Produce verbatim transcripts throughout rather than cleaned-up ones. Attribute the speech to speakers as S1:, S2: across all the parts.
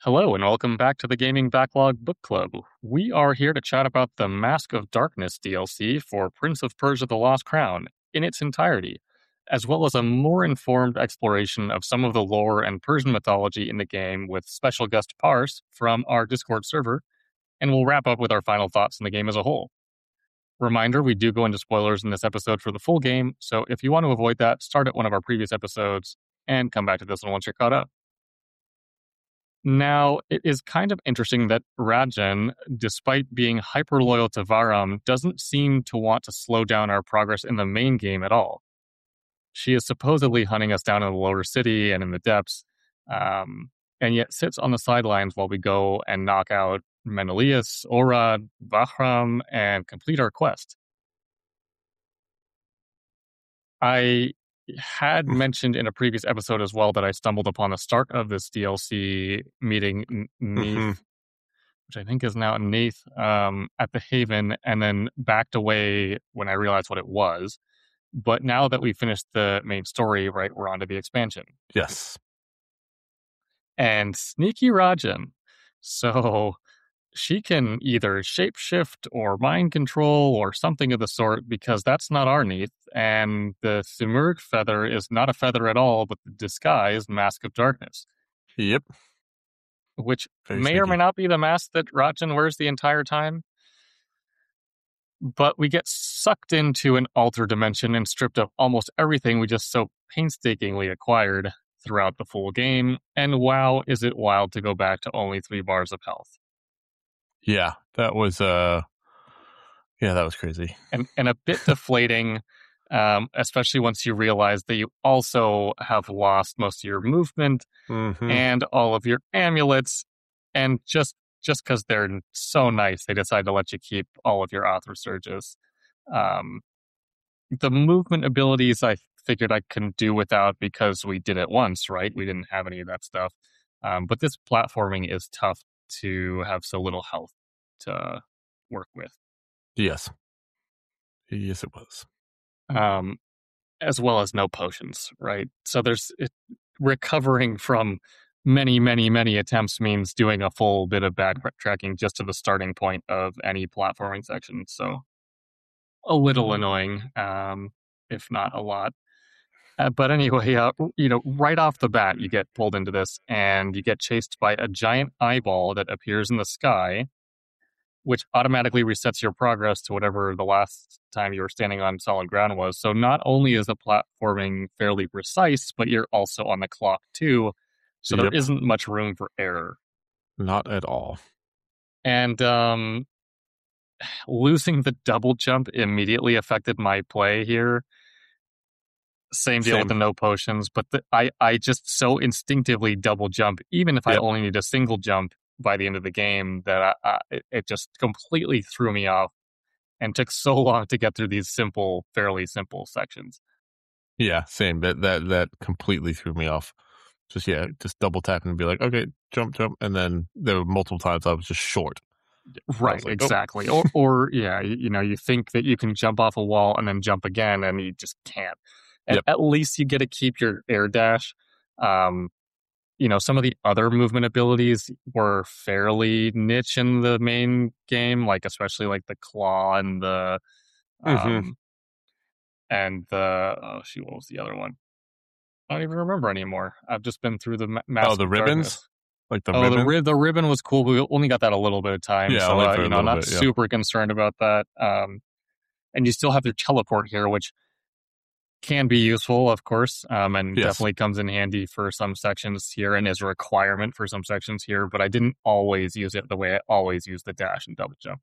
S1: Hello, and welcome back to the Gaming Backlog Book Club. We are here to chat about the Mask of Darkness D L C for Prince of Persia The Lost Crown in its entirety, as well as a more informed exploration of some of the lore and Persian mythology in the game with special guest Parse from our Discord server, and we'll wrap up with our final thoughts on the game as a whole. Reminder, we do go into spoilers in this episode for the full game, so if you want to avoid that, start at one of our previous episodes and come back to this one once you're caught up. Now, it is kind of interesting that Rajan, despite being hyper loyal to Varam, doesn't seem to want to slow down our progress in the main game at all. She is supposedly hunting us down in the lower city and in the depths, um, and yet sits on the sidelines while we go and knock out Menelaus, Orad, Bahram, and complete our quest. I had mentioned in a previous episode as well that I stumbled upon the start of this D L C meeting N- Neith,
S2: Mm-hmm.
S1: which I think is now Neith, um, at the Haven, and then backed away when I realized what it was. But now that we finished the main story, right, we're on to the expansion.
S2: Yes.
S1: And Sneaky Rajan. So she can either shapeshift or mind control or something of the sort, because that's not our Neith. And the Simurgh feather is not a feather at all, but the disguised Mask of Darkness.
S2: Yep.
S1: Which
S2: Very
S1: may or
S2: sneaky.
S1: may not be the mask that Rajan wears the entire time. But we get sucked into an alter dimension and stripped of almost everything we just so painstakingly acquired throughout the full game. And wow, is it wild to go back to only three bars of health.
S2: Yeah, that was uh yeah, that was crazy.
S1: And and a bit deflating, um, especially once you realize that you also have lost most of your movement
S2: Mm-hmm.
S1: and all of your amulets, and just just because they're so nice, they decide to let you keep all of your Athra Surges. Um, the movement abilities I figured I couldn't do without because we did it once, right? We didn't have any of that stuff. Um, but this platforming is tough to have so little health to work with.
S2: Yes. Yes, it was.
S1: Um, as well as no potions, right? So there's it, recovering from many, many, many attempts means doing a full bit of backtracking just to the starting point of any platforming section. So a little annoying, um, if not a lot. Uh, but anyway, uh, you know, right off the bat, you get pulled into this and you get chased by a giant eyeball that appears in the sky, which automatically resets your progress to whatever the last time you were standing on solid ground was. So not only is the platforming fairly precise, but you're also on the clock too. So
S2: Yep.
S1: there isn't much room for error.
S2: Not at all.
S1: And um, losing the double jump immediately affected my play here. Same deal
S2: Same.
S1: with the no potions, but the, I, I just so instinctively double jump, even if I
S2: Yep.
S1: only need a single jump by the end of the game, that I, I, it, it just completely threw me off and took so long to get through these simple, fairly simple sections.
S2: Yeah, same. That that that completely threw me off. Just yeah, just double tapping and be like, okay, jump, jump, and then there were multiple times I was just short.
S1: Right,
S2: like, oh.
S1: exactly. or, or yeah, you, you know, you think that you can jump off a wall and then jump again, and you just can't. And
S2: Yep.
S1: at least you get to keep your air dash. Um, you know, some of the other movement abilities were fairly niche in the main game, like especially like the claw and the um
S2: Mhm.
S1: and the oh shoot, what was the other one? I don't even remember anymore. I've just been through the ma- mask.
S2: Oh, the
S1: of
S2: ribbons?
S1: Darkness.
S2: Like the
S1: oh,
S2: ribbon?
S1: the rib, the ribbon was cool. We only got that a little bit of time,
S2: Yeah,
S1: so
S2: only
S1: uh,
S2: for a
S1: you know,
S2: little
S1: not
S2: bit, yeah.
S1: super concerned about that. Um, and you still have your teleport here, which can be useful, of course, um, and
S2: Yes.
S1: definitely comes in handy for some sections here and is a requirement for some sections here, but I didn't always use it the way I always use the dash and double jump.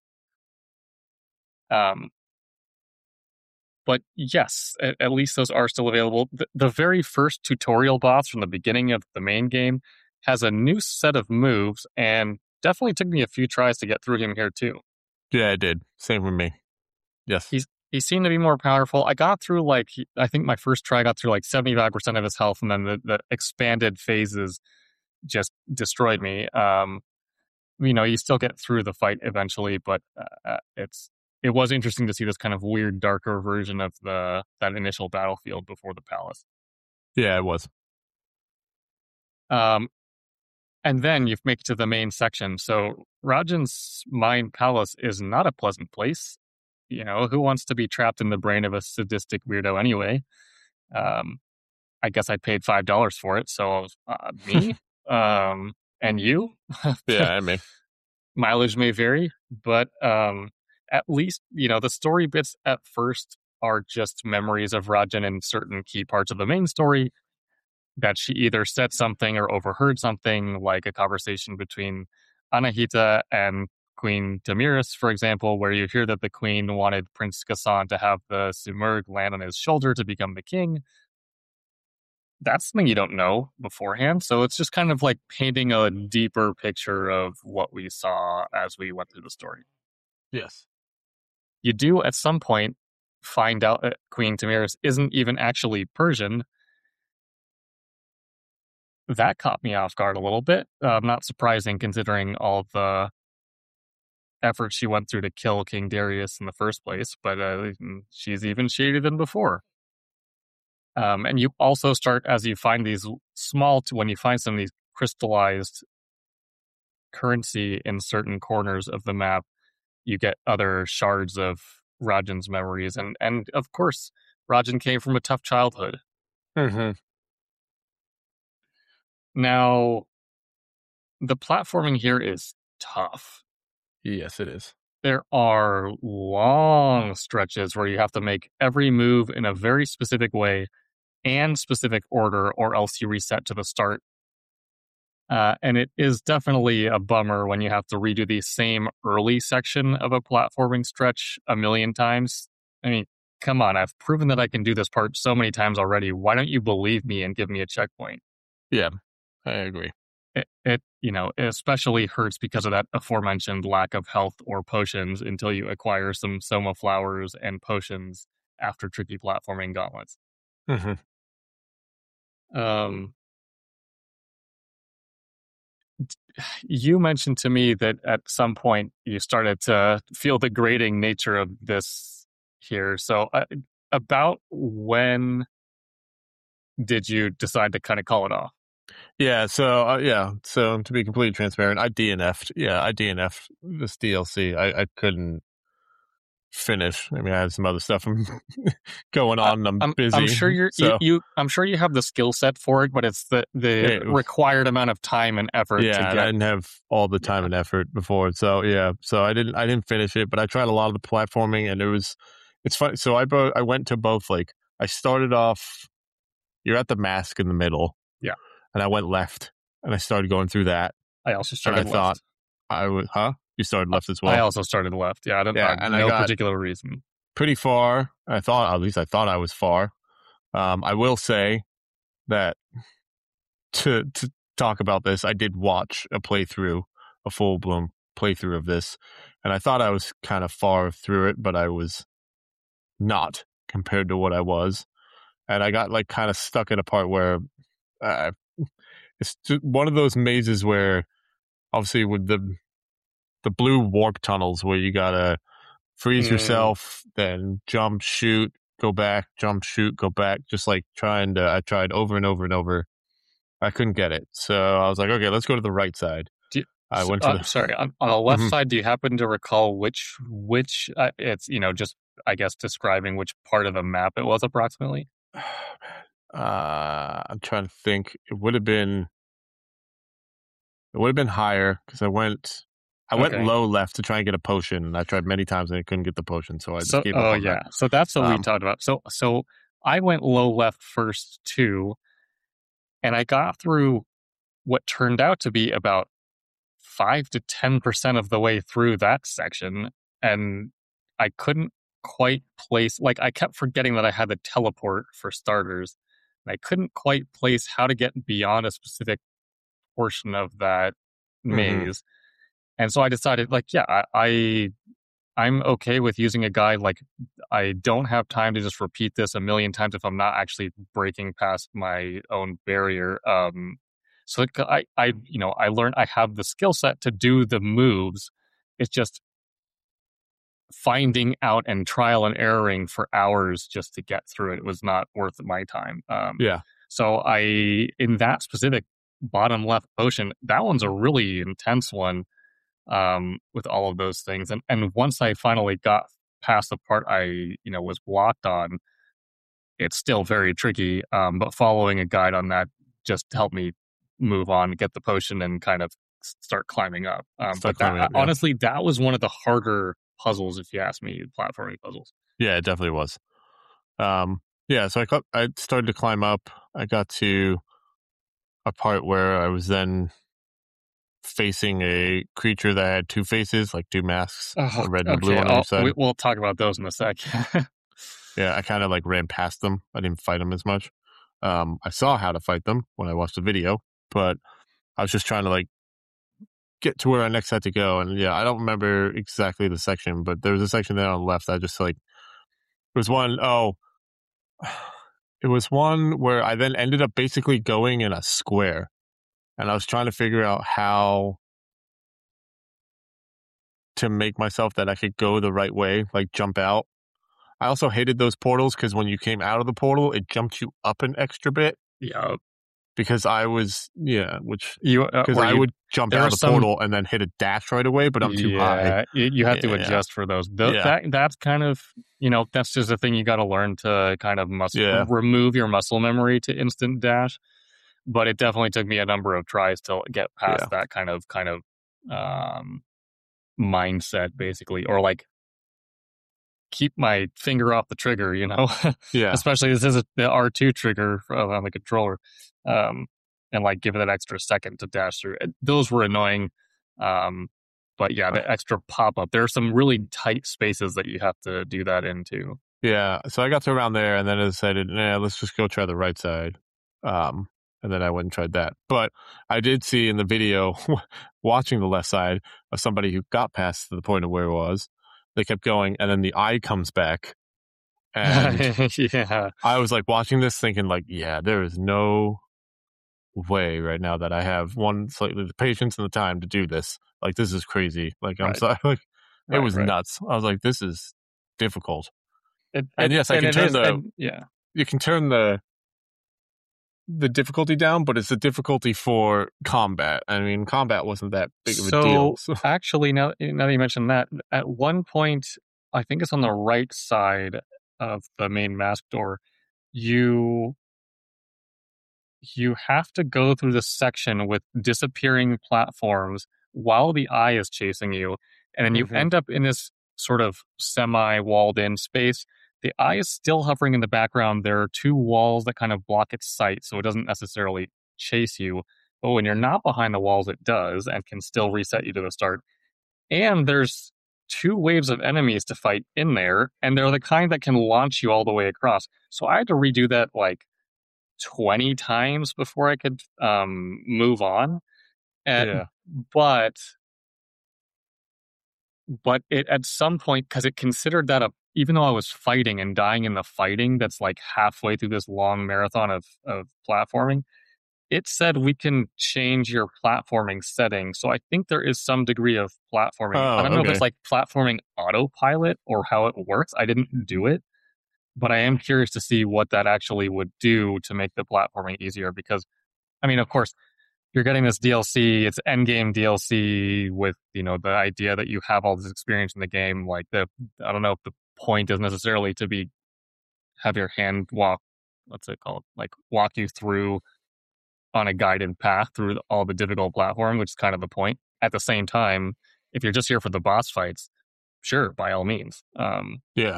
S1: Um, but yes, at, at least those are still available. The, the very first tutorial boss from the beginning of the main game has a new set of moves, and definitely took me a few tries to get through him here too.
S2: Yeah, it did. Same with me. Yes.
S1: He's He seemed to be more powerful. I got through, like, I think my first try got through like seventy-five percent of his health, and then the, the expanded phases just destroyed me. Um, you know, you still get through the fight eventually, but uh, it's it was interesting to see this kind of weird, darker version of the that initial battlefield before the palace.
S2: Yeah, it was.
S1: Um, And then you make it to the main section. So Rajan's Mind Palace is not a pleasant place. You know, who wants to be trapped in the brain of a sadistic weirdo anyway? Um, I guess I paid five dollars for it. So uh, me um, and you.
S2: Yeah, and me.
S1: Mileage may vary, but um, at least, you know, the story bits at first are just memories of Rajan in certain key parts of the main story that she either said something or overheard something, like a conversation between Anahita and Queen Damiris, for example, where you hear that the queen wanted Prince Ghassan to have the Simurgh land on his shoulder to become the king. That's something you don't know beforehand. So it's just kind of like painting a deeper picture of what we saw as we went through the story.
S2: Yes.
S1: You do at some point find out that Queen Damiris isn't even actually Persian. That caught me off guard a little bit. Uh, not surprising considering all the effort she went through to kill King Darius in the first place, but uh, she's even shadier than before. Um, and you also start, as you find these small, t- when you find some of these crystallized currency in certain corners of the map, you get other shards of Rajan's memories. And, and of course, Rajan came from a tough childhood.
S2: Mm-hmm.
S1: Now, the platforming here is tough.
S2: Yes, it is.
S1: There are long stretches where you have to make every move in a very specific way and specific order, or else you reset to the start. Uh, and it is definitely a bummer when you have to redo the same early section of a platforming stretch a million times. I mean, come on, I've proven that I can do this part so many times already. Why don't you believe me and give me a checkpoint?
S2: Yeah, I agree.
S1: It, it, you know, it especially hurts because of that aforementioned lack of health or potions until you acquire some Soma flowers and potions after tricky platforming gauntlets.
S2: Mm-hmm.
S1: Um, you mentioned to me that at some point you started to feel the grating nature of this here. So, uh, about when did you decide to kind of call it off?
S2: Yeah, so uh, yeah, so to be completely transparent, I D N F'd. Yeah, I D N F'd this D L C. I, I couldn't finish. I mean, I had some other stuff going on. And I'm,
S1: I'm
S2: busy.
S1: I'm sure you're
S2: so.
S1: you, you. I'm sure you have the skill set for it, but it's the the
S2: It-
S1: required amount of time and effort.
S2: Yeah,
S1: to
S2: and
S1: get.
S2: I didn't have all the time
S1: Yeah.
S2: and effort before. So yeah, so I didn't I didn't finish it, but I tried a lot of the platforming, and it was it's fun. So I both I went to both. Like I started off, you're at the mask in the middle.
S1: Yeah.
S2: And I went left, and I started going through that.
S1: I also
S2: And
S1: started
S2: I
S1: left.
S2: thought I would, huh? You started left as well.
S1: I also started left. Yeah, I don't.
S2: Yeah,
S1: Yeah,
S2: and I
S1: no
S2: got-
S1: particular reason.
S2: pretty far. I thought, at least I thought I was far. Um, I will say that to to talk about this, I did watch a playthrough, a full blown playthrough of this, and I thought I was kind of far through it, but I was not compared to what I was, and I got like kind of stuck at a part where uh, it's one of those mazes where, obviously, with the the blue warp tunnels where you gotta freeze
S1: Mm.
S2: yourself, then jump, shoot, go back, jump, shoot, go back. Just like trying to, I tried over and over and over. I couldn't get it. So I was like, okay, let's go to the right side.
S1: Do you,
S2: I
S1: so,
S2: went to
S1: uh,
S2: the,
S1: sorry, on, on the left
S2: Mhm.
S1: side, do you happen to recall which, which uh, it's, you know, just, I guess, describing which part of the map it was approximately?
S2: uh, I'm trying to think. It would have been, it would have been higher because I went, I went
S1: Okay.
S2: low left to try and get a potion, and I tried many times and I couldn't get the potion, so I just
S1: So,
S2: gave up
S1: oh
S2: on
S1: yeah,
S2: that.
S1: so that's what we
S2: Um,
S1: talked about. So, so I went low left first too, and I got through what turned out to be about five to ten percent of the way through that section, and I couldn't quite place. Like, I kept forgetting that I had the teleport for starters, and I couldn't quite place how to get beyond a specific portion of that
S2: Mhm.
S1: maze. And so I decided, like, yeah, I, I I'm okay with using a guide. Like, I don't have time to just repeat this a million times if I'm not actually breaking past my own barrier. Um, so I, I, you know, I learned I have the skill set to do the moves. It's just finding out and trial and erroring for hours just to get through it. It was not worth my time. Um,
S2: yeah.
S1: so I, in that specific bottom left potion, that one's a really intense one, um, with all of those things. And and once I finally got past the part I, you know, was blocked on, it's still very tricky. Um, but following a guide on that just helped me move on, get the potion, and kind of start climbing up. Um,
S2: Start
S1: but that,
S2: climbing up, yeah.
S1: honestly, that was one of the harder puzzles, if you ask me, platforming puzzles.
S2: Yeah, it definitely was. Um, yeah, so I got, I started to climb up. I got to a part where I was then facing a creature that had two faces, like two masks,
S1: Oh,
S2: a red and
S1: okay,
S2: blue on
S1: I'll,
S2: each side.
S1: we, we'll talk about those in a sec.
S2: Yeah, I kind of like ran past them. I didn't fight them as much. Um, I saw how to fight them when I watched the video, but I was just trying to like get to where I next had to go. And yeah, I don't remember exactly the section, but there was a section there on the left. I just like, it was one, oh, it was one where I then ended up basically going in a square. And I was trying to figure out how to make myself that I could go the right way, like jump out. I also hated those portals because when you came out of the portal, it jumped you up an extra bit.
S1: Yeah,
S2: because I was yeah, which
S1: you
S2: because
S1: uh,
S2: I
S1: you,
S2: would jump out of the some, portal and then hit a dash right away, but I'm too
S1: yeah,
S2: high.
S1: You, you have
S2: yeah,
S1: to adjust
S2: yeah.
S1: for those. The,
S2: yeah.
S1: That that's kind of you know that's just a thing you got to learn to kind of muscle
S2: yeah.
S1: remove your muscle memory to instant dash. But it definitely took me a number of tries to get past
S2: yeah.
S1: that kind of kind of um, mindset, basically, or like keep my finger off the trigger, you know.
S2: yeah.
S1: Especially this is a, the R two trigger on the controller, um, and like give it that extra second to dash through. Those were annoying, um, but yeah, the extra pop up. There are some really tight spaces that you have to do that into.
S2: Yeah, so I got to around there, and then I decided, nah, let's just go try the right side. Um, and then I went and tried that. But I did see in the video, watching the left side, of somebody who got past the point of where it was. They kept going, and then the eye comes back. And
S1: yeah.
S2: I was like watching this thinking like, yeah, there is no way right now that I have one slightly the patience and the time to do this. Like, this is crazy. Like, I'm
S1: right.
S2: sorry. Like, it
S1: right,
S2: was
S1: right.
S2: nuts. I was like, this is difficult.
S1: It,
S2: and
S1: it,
S2: yes, I
S1: and
S2: can turn
S1: is,
S2: the
S1: and, yeah.
S2: You can turn the the difficulty down, but it's the difficulty for combat. I mean, combat wasn't that big of a
S1: so,
S2: deal. So
S1: actually, now, now that you mentioned that, at one point, I think it's on the right side of the main mask door, you you have to go through this section with disappearing platforms while the eye is chasing you, and then you
S2: mm-hmm.
S1: end up in this sort of semi-walled in space. The eye is still hovering in the background. There are two walls that kind of block its sight, so it doesn't necessarily chase you. But when you're not behind the walls, it does and can still reset you to the start. And there's two waves of enemies to fight in there, and they're the kind that can launch you all the way across. So I had to redo that like twenty times before I could um, move on. And,
S2: yeah.
S1: But but it at some point, because it considered that a even though I was fighting and dying in the fighting, that's like halfway through this long marathon of, of platforming, it said we can change your platforming settings. So I think there is some degree of platforming.
S2: Oh,
S1: I don't know
S2: okay.
S1: if it's like platforming autopilot or how it works. I didn't do it, but I am curious to see what that actually would do to make the platforming easier. Because, I mean, of course, you're getting this D L C, it's endgame D L C with, you know, the idea that you have all this experience in the game. Like the, I don't know if the point is necessarily to be, have your hand walk, what's it called? Like walk you through on a guided path through all the difficult platform, which is kind of the point. At the same time, if you're just here for the boss fights, sure, by all means. Um,
S2: yeah.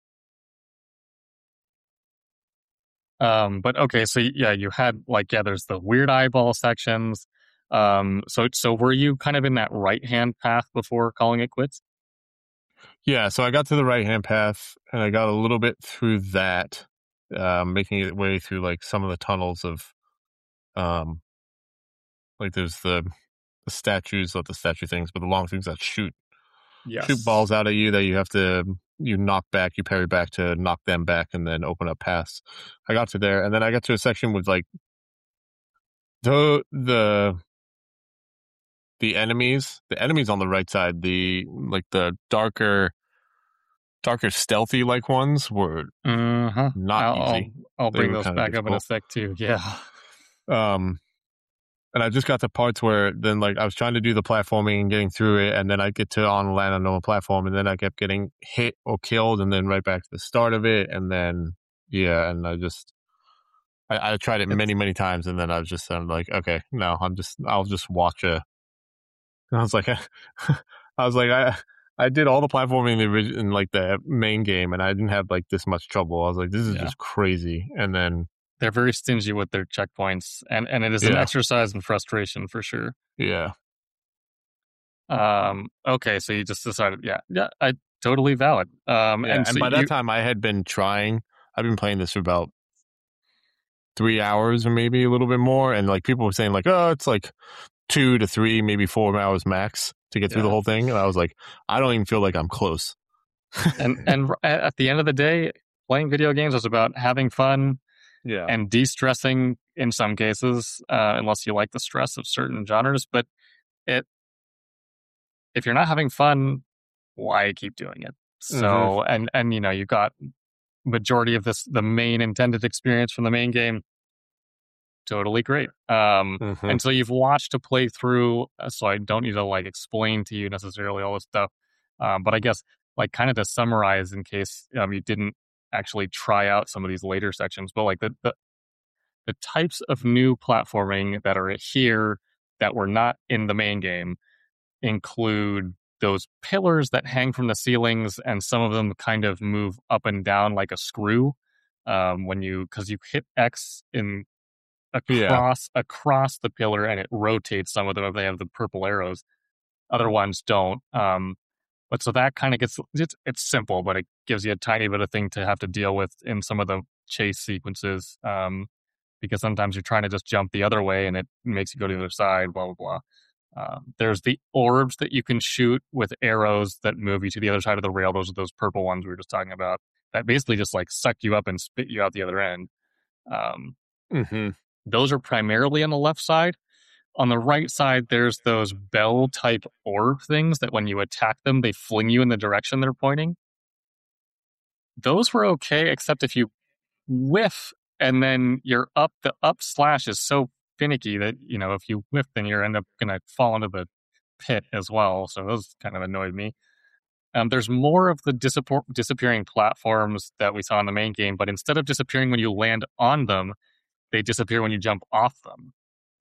S1: Um, but okay, so yeah, you had like, yeah, there's the weird eyeball sections. Um, so, so were you kind of in that right-hand path before calling it quits?
S2: Yeah, so I got to the right-hand path, and I got a little bit through that, um, making it way through like some of the tunnels of, um, like there's the, the statues, not the statue things, but the long things that shoot,
S1: yes.
S2: shoot balls out at you that you have to, you knock back, you parry back to knock them back, and then open up paths. I got to there, and then I got to a section with like the the the enemies, the enemies on the right side, the like the darker. Darker stealthy like ones were
S1: uh-huh.
S2: not
S1: I'll,
S2: easy.
S1: I'll, I'll bring those back
S2: difficult.
S1: up in a sec too. Yeah.
S2: Um, and I just got to parts where then like I was trying to do the platforming and getting through it, and then I get to on land on a platform, and then I kept getting hit or killed, and then right back to the start of it, and then yeah, and I just I, I tried it
S1: It's,
S2: many many times, and then I was just I'm like, okay, no, I'm just I'll just watch a. And I was like, I was like I. I did all the platforming in the orig- in like the main game, and I didn't have like this much trouble. I was like, this is
S1: yeah.
S2: just crazy. And then
S1: they're very stingy with their checkpoints, and, and it is an
S2: Yeah.
S1: exercise in frustration for sure.
S2: yeah,
S1: Um, okay, so you just decided, yeah, yeah, I totally valid. Um,
S2: yeah.
S1: and,
S2: And
S1: so
S2: by
S1: you,
S2: that time, I had been trying. I've been playing this for about three hours or maybe a little bit more, and like people were saying, like, oh, it's like two to three, maybe four hours max to get through
S1: Yeah.
S2: the whole thing. And I was like, I don't even feel like I'm close.
S1: and and r- at at the end of the day, playing video games is about having fun
S2: Yeah.
S1: and de-stressing in some cases, uh, unless you like the stress of certain genres. But it, if you're not having fun, why keep doing it? So,
S2: Mhm.
S1: and and you know, you got majority of this, the main intended experience from the main game, totally great. Um,
S2: Mhm.
S1: and so you've watched a playthrough, uh, so I don't need to like explain to you necessarily all this stuff. Um, but I guess like kind of to summarize in case um, you didn't actually try out some of these later sections, but like the, the the types of new platforming that are here that were not in the main game include those pillars that hang from the ceilings, and some of them kind of move up and down like a screw. Um, when you, because you hit X in
S2: Yeah.
S1: across across the pillar, and it rotates some of them if they have the purple arrows. Other ones don't. Um, but so that kind of gets it's, it's simple, but it gives you a tiny bit of thing to have to deal with in some of the chase sequences. Um, because sometimes you're trying to just jump the other way and it makes you go to the other side. Blah blah blah. Um, there's the orbs that you can shoot with arrows that move you to the other side of the rail. Those are those purple ones we were just talking about. That basically just like suck you up and spit you out the other end. Um,
S2: Mhm.
S1: those are primarily on the left side. On the right side, there's those bell type orb things that when you attack them, they fling you in the direction they're pointing. Those were okay, except if you whiff and then you're up, the up slash is so finicky that, you know, if you whiff, then you're end up going to fall into the pit as well. So those kind of annoyed me. Um, there's more of the disappo- disappearing platforms that we saw in the main game, but instead of disappearing when you land on them, they disappear when you jump off them.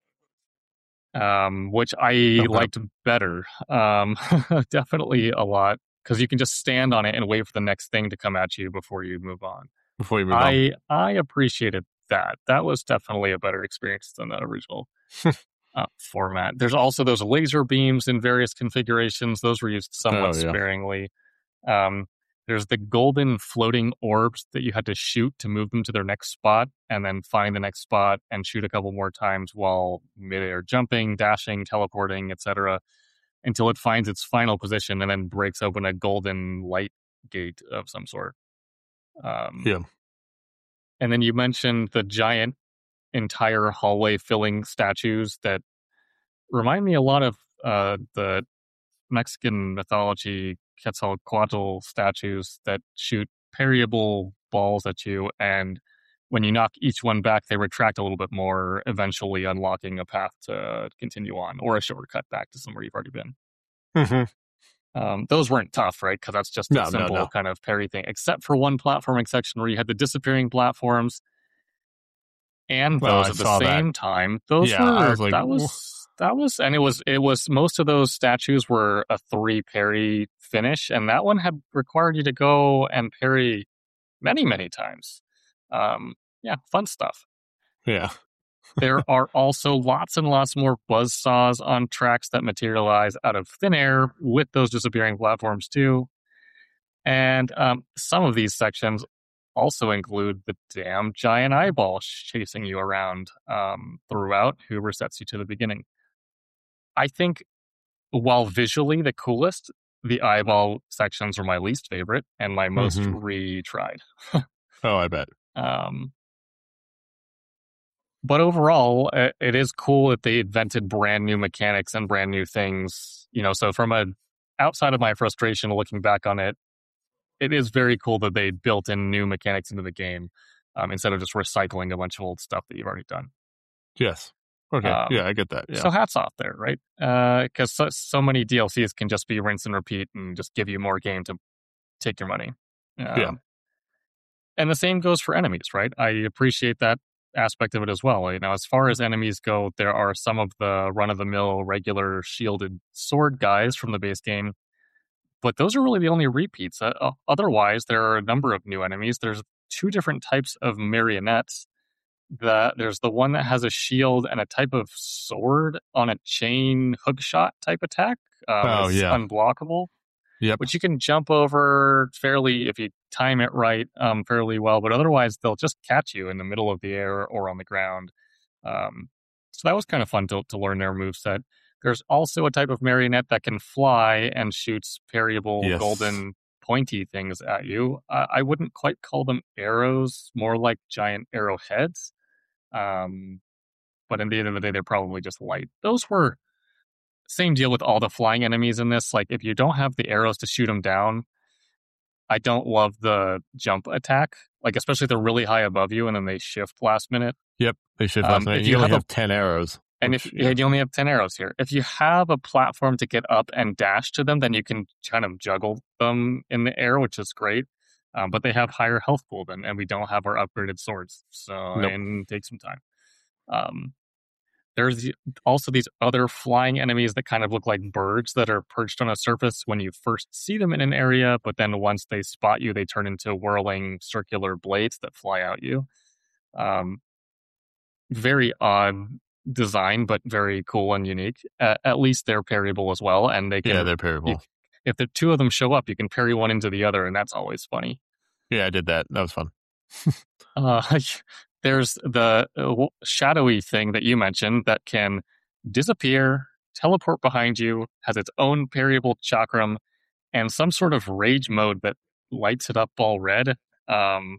S1: Um, which I
S2: Okay.
S1: liked better. Um, definitely a lot, because you can just stand on it and wait for the next thing to come at you before you move on.
S2: Before you move on.
S1: I I appreciated that. That was definitely a better experience than the original uh, format. There's also those laser beams in various configurations. Those were used somewhat
S2: Oh, yeah.
S1: sparingly. Um, there's the golden floating orbs that you had to shoot to move them to their next spot, and then find the next spot and shoot a couple more times while midair jumping, dashing, teleporting, et cetera, until it finds its final position and then breaks open a golden light gate of some sort. Um,
S2: Yeah.
S1: and then you mentioned the giant entire hallway filling statues that remind me a lot of uh, the Mexican mythology Quetzalcoatl statues that shoot parryable balls at you, and when you knock each one back, they retract a little bit more, eventually unlocking a path to continue on, or a shortcut back to somewhere you've already been.
S2: Mhm.
S1: Um, those weren't tough, right? Because that's just a
S2: No, no,
S1: simple
S2: no.
S1: kind of parry thing, except for one platforming section where you had the disappearing platforms and
S2: Well,
S1: those
S2: I
S1: at the
S2: saw that.
S1: same time. Those
S2: Yeah, I
S1: were
S2: was like,
S1: that
S2: "Wha-
S1: was that was and it was it was most of those statues were a three parry finish, and that one had required you to go and parry many many times. Um, yeah, fun stuff.
S2: yeah.
S1: There are also lots and lots more buzz saws on tracks that materialize out of thin air with those disappearing platforms too. And um, some of these sections also include the damn giant eyeball chasing you around um, throughout, who resets you to the beginning. I think while visually the coolest, the eyeball sections were my least favorite and my most
S2: Mhm.
S1: retried.
S2: Oh, I bet.
S1: Um, but overall, it, it is cool that they invented brand new mechanics and brand new things. You know, so from a outside of my frustration looking back on it, it is very cool that they built in new mechanics into the game um, instead of just recycling a bunch of old stuff that you've already done.
S2: Yes. Okay,
S1: Um,
S2: yeah, I get that. Yeah.
S1: So hats off there, right? Because uh, so, so many D L Cs can just be rinse and repeat and just give you more game to take your money. Um,
S2: yeah.
S1: And the same goes for enemies, right? I appreciate that aspect of it as well. You know, as far as enemies go, there are some of the run-of-the-mill regular shielded sword guys from the base game, but those are really the only repeats. Uh, otherwise, there are a number of new enemies. There's two different types of marionettes. The, there's the one that has a shield and a type of sword on a chain hookshot type attack. Um,
S2: Oh,
S1: it's
S2: yeah.
S1: unblockable,
S2: Yep.
S1: which you can jump over fairly if you time it right, um, fairly well. But otherwise, they'll just catch you in the middle of the air or on the ground. Um, so that was kind of fun to, to learn their moveset. There's also a type of marionette that can fly and shoots parryable
S2: Yes.
S1: golden pointy things at you. Uh, I wouldn't quite call them arrows, more like giant arrowheads. Um, but at the end of the day, they're probably just light. Those were same deal with all the flying enemies in this. Like, if you don't have the arrows to shoot them down, I don't love the jump attack. Like, especially if they're really high above you and then they shift last minute.
S2: Yep, they shift
S1: Um,
S2: last minute.
S1: if
S2: You,
S1: you
S2: only
S1: have a-
S2: have ten arrows.
S1: And
S2: which,
S1: if
S2: yeah.
S1: you only have ten arrows here, if you have a platform to get up and dash to them, then you can kind of juggle them in the air, which is great. Um, but they have higher health pool than, and we don't have our upgraded swords, so
S2: Nope.
S1: and take some time. Um, there's also these other flying enemies that kind of look like birds that are perched on a surface when you first see them in an area, but then once they spot you, they turn into whirling circular blades that fly out you. Um, very odd design, but very cool and unique. Uh, at least they're parryable as well, and they can.
S2: Yeah, they're parryable.
S1: If, if the two of them show up, you can parry one into the other, and that's always funny.
S2: Yeah, I did that. That was fun.
S1: uh, there's the uh, shadowy thing that you mentioned that can disappear, teleport behind you, has its own parryable chakram, and some sort of rage mode that lights it up all red. Um,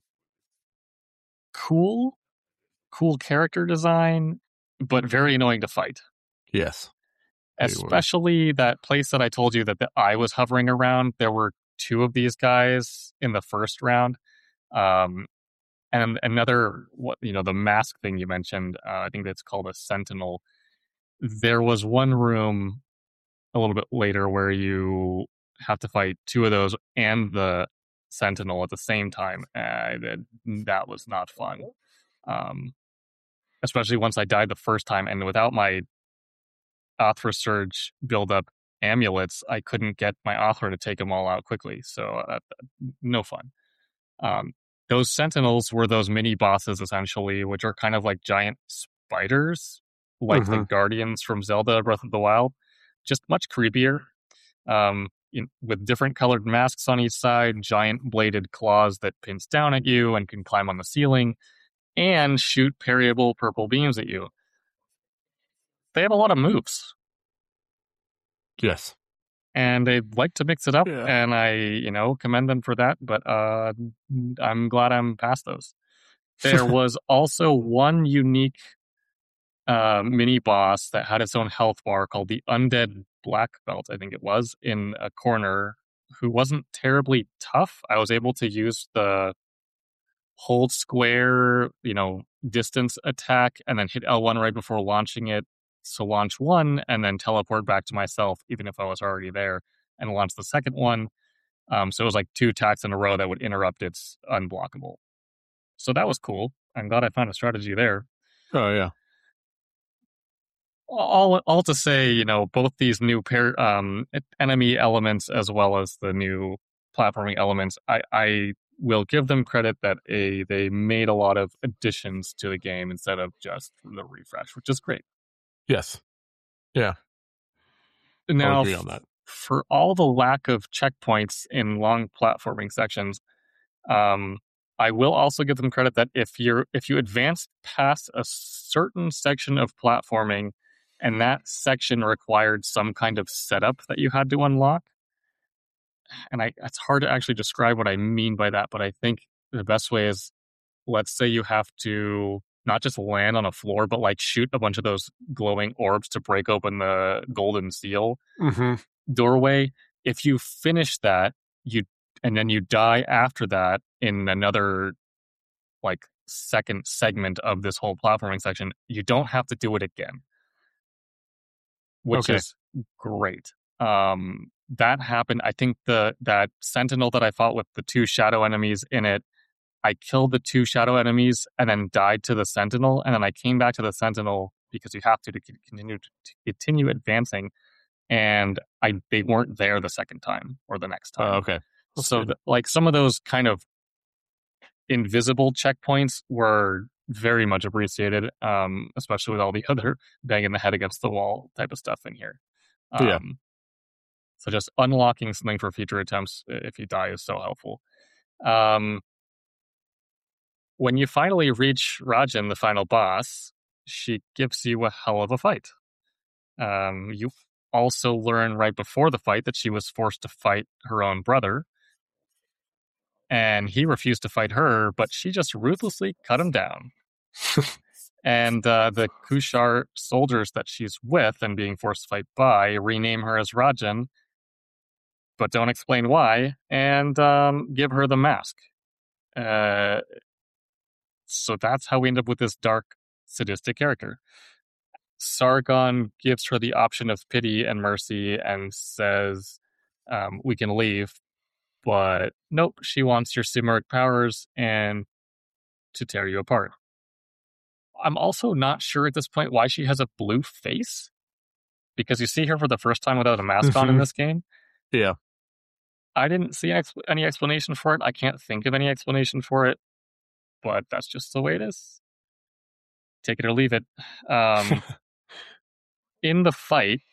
S1: cool, cool character design, but very annoying to fight.
S2: Yes.
S1: Especially that place that I told you that the eye was hovering around. There were two of these guys in the first round. Um, and another, what you know, the mask thing you mentioned, uh, I think that's called a sentinel. There was one room a little bit later where you have to fight two of those and the sentinel at the same time. Uh, that, that was not fun. Um, especially once I died the first time, and without my Athra Surge build-up amulets, I couldn't get my Athra to take them all out quickly. So uh, no fun. Um, those Sentinels were those mini bosses, essentially, which are kind of like giant spiders, like mm-hmm. the Guardians from Zelda Breath of the Wild, just much creepier, um, in, with different colored masks on each side, giant bladed claws that pinch down at you and can climb on the ceiling, and shoot parryable purple beams at you. They have a lot of moves.
S2: Yes.
S1: And they like to mix it up,
S2: yeah.
S1: and I, you know, commend them for that, but uh, I'm glad I'm past those. There was also one unique uh, mini boss that had its own health bar called the Undead Black Belt, I think it was, in a corner, who wasn't terribly tough. I was able to use the hold square, you know, distance attack, and then hit L one right before launching it. So launch one and then teleport back to myself, even if I was already there, and launch the second one. Um, so it was like two attacks in a row that would interrupt its unblockable. So that was cool. I'm glad I found a strategy there.
S2: Oh, yeah.
S1: All, all to say, you know, both these new pair, um, enemy elements as well as the new platforming elements, I, I will give them credit that a they made a lot of additions to the game instead of just the refresh, which is great.
S2: Yes. Yeah.
S1: Now,
S2: I'll agree on that.
S1: For all the lack of checkpoints in long platforming sections, um, I will also give them credit that if you're if you advance past a certain section of platforming, and that section required some kind of setup that you had to unlock, and I it's hard to actually describe what I mean by that, but I think the best way is, let's say you have to not just land on a floor, but like shoot a bunch of those glowing orbs to break open the golden seal
S2: mm-hmm.
S1: doorway. If you finish that, you and then you die after that in another like second segment of this whole platforming section, you don't have to do it again, which
S2: Okay.
S1: is great. Um, that happened. I think the that sentinel that I fought with the two shadow enemies in it, I killed the two shadow enemies and then died to the sentinel, and then I came back to the sentinel because you have to to continue to continue advancing, and I they weren't there the second time or the next time.
S2: Uh, okay. That's
S1: so the, like some of those kind of invisible checkpoints were very much appreciated, um, especially with all the other banging the head against the wall type of stuff in here. Um,
S2: Yeah.
S1: So just unlocking something for future attempts if you die is so helpful. Um, when you finally reach Rajan, the final boss, she gives you a hell of a fight. Um, you also learn right before the fight that she was forced to fight her own brother, and he refused to fight her, but she just ruthlessly cut him down. And uh, the Kushar soldiers that she's with and being forced to fight by rename her as Rajan, but don't explain why, and um, give her the mask. Uh, so that's how we end up with this dark, sadistic character. Sargon gives her the option of pity and mercy and says, um, we can leave, but nope, she wants your Simuric powers and to tear you apart. I'm also not sure at this point why she has a blue face, because you see her for the first time without a mask on in this game.
S2: Yeah.
S1: I didn't see any explanation for it. I can't think of any explanation for it, but that's just the way it is. Take it or leave it. Um, in the fight,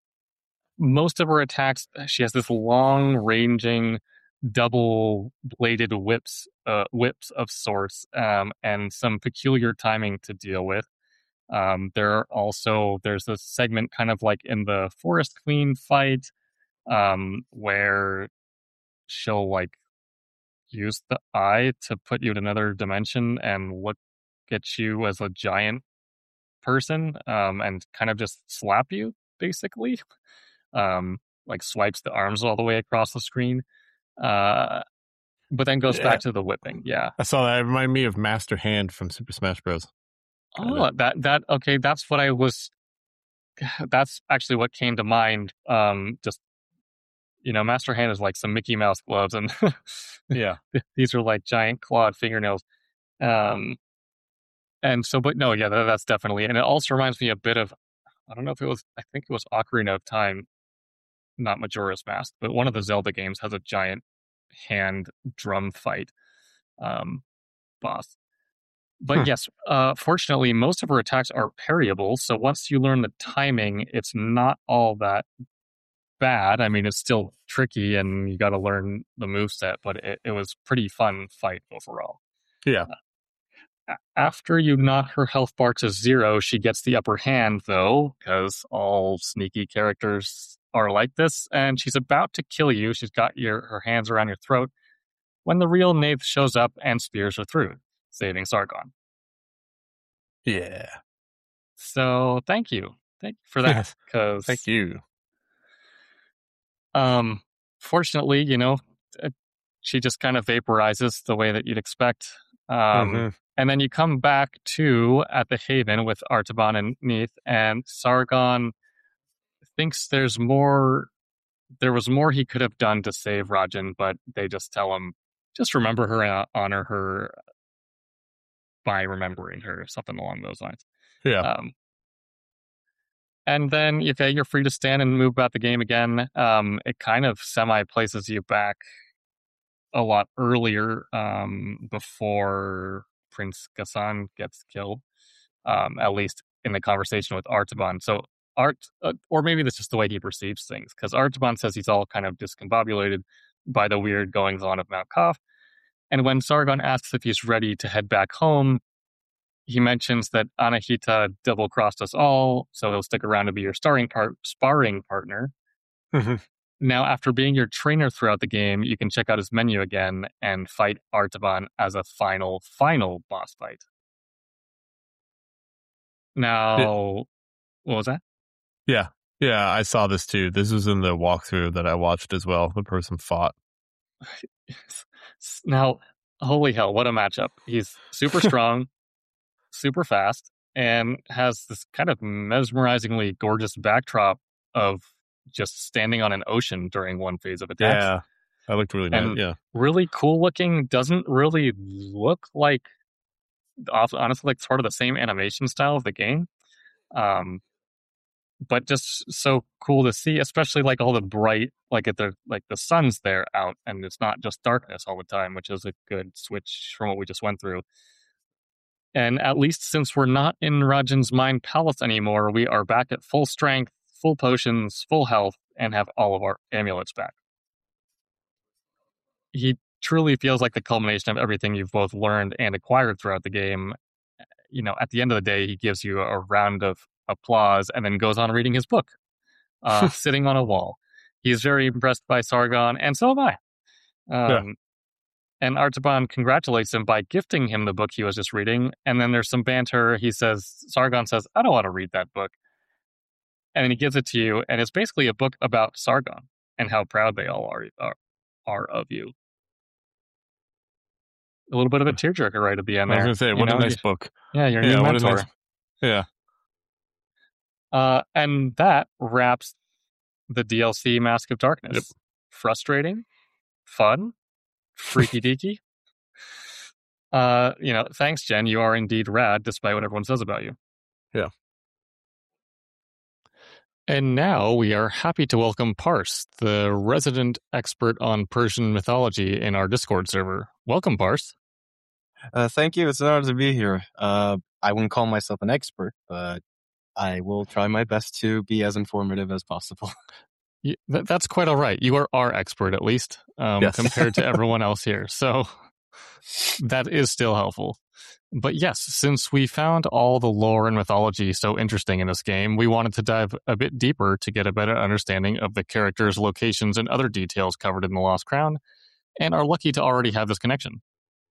S1: most of her attacks, she has this long-ranging, double-bladed whips, uh, whips of sorts, um, and some peculiar timing to deal with. Um, there are also there's a segment kind of like in the Forest Queen fight, um, where she'll like use the eye to put you in another dimension and look at you as a giant person, um, and kind of just slap you, basically. Um, like swipes the arms all the way across the screen, uh, but then goes
S2: Yeah.
S1: back to the whipping. Yeah,
S2: I saw that. It reminded me of Master Hand from Super Smash Bros.
S1: Oh, that that okay. That's what I was. That's actually what came to mind. Um, just you know, Master Hand is like some Mickey Mouse gloves, and
S2: Yeah.
S1: these are like giant clawed fingernails. Um, and so, but no, yeah, that, that's definitely, and it also reminds me a bit of. I don't know if it was. I think it was Ocarina of Time, not Majora's Mask, but one of the Zelda games has a giant hand drum fight um, boss. But
S2: Hmm.
S1: yes, uh, fortunately, most of her attacks are parryable. So once you learn the timing, it's not all that bad. I mean, it's still tricky and you got to learn the moveset, but it, it was pretty fun fight overall.
S2: Yeah.
S1: Uh, after you knock her health bar to zero, she gets the upper hand, though, because all sneaky characters are like this. And she's about to kill you. She's got your her hands around your throat when the real Nath shows up and spears her through, saving Sargon.
S2: Yeah.
S1: So thank you. Thank you for that. Because
S2: Thank you.
S1: Um, fortunately, you know, she just kind of vaporizes the way that you'd expect. Um,
S2: mm-hmm.
S1: And then you come back to at the Haven with Artaban and Neith, and Sargon thinks there's more. There was more he could have done to save Rajan, but they just tell him, just remember her and honor her by remembering her, something along those lines.
S2: Yeah.
S1: Um, and then, okay, you're free to stand and move about the game again. Um, it kind of semi-places you back a lot earlier, um, before Prince Ghassan gets killed, um, at least in the conversation with Artaban. So Art, uh, or maybe that's just the way he perceives things, because Artaban says he's all kind of discombobulated by the weird goings-on of Mount Koth. And when Sargon asks if he's ready to head back home, he mentions that Anahita double-crossed us all, so he'll stick around to be your starring part, sparring partner.
S2: Mm-hmm.
S1: Now, after being your trainer throughout the game, you can check out his menu again and fight Artaban as a final, final boss fight. Now, yeah. What was that?
S2: Yeah. Yeah, I saw this too. This was in the walkthrough that I watched as well. The person fought.
S1: Now, Holy hell, what a matchup. He's super strong, super fast, and has this kind of mesmerizingly gorgeous backdrop of just standing on an ocean during one phase of attacks.
S2: Yeah, that looked really nice.
S1: And
S2: Yeah.
S1: really cool looking, doesn't really look like, honestly, like sort of the same animation style of the game. Um, but just so cool to see, especially like all the bright, like at the like the sun's there out, and it's not just darkness all the time, which is a good switch from what we just went through. And at least since we're not in Rajan's Mind Palace anymore, we are back at full strength, full potions, full health, and have all of our amulets back. He truly feels like the culmination of everything you've both learned and acquired throughout the game. You know, at the end of the day, he gives you a round of applause and then goes on reading his book, uh, sitting on a wall. He's very impressed by Sargon, and so am I. Um,
S2: Yeah.
S1: And Artaban congratulates him by gifting him the book he was just reading. And then there's some banter. He says, Sargon says, I don't want to read that book. And then he gives it to you. And it's basically a book about Sargon and how proud they all are, are, are of you. A little bit of a tearjerker right at the end
S2: I was
S1: there.
S2: going to say,
S1: You
S2: what
S1: know,
S2: a nice
S1: you-
S2: book.
S1: Yeah, your
S2: Yeah,
S1: new
S2: what a
S1: mentor.
S2: nice- Yeah.
S1: Uh, and that wraps the D L C Mask of Darkness.
S2: Yep.
S1: Frustrating, fun, freaky deaky. Uh, you know, thanks, Jen. You are indeed rad, despite what everyone says about you.
S2: Yeah.
S1: And now we are happy to welcome Parse, the resident expert on Persian mythology in our Discord server. Welcome, Parse.
S3: Uh, thank you. It's an honor to be here. Uh, I wouldn't call myself an expert, but I will try my best to be as informative as possible.
S1: You, th- that's quite all right. You are our expert, at least, um,
S2: Yes.
S1: compared to everyone else here. So that is still helpful. But yes, since we found all the lore and mythology so interesting in this game, we wanted to dive a bit deeper to get a better understanding of the characters, locations, and other details covered in The Lost Crown, and are lucky to already have this connection.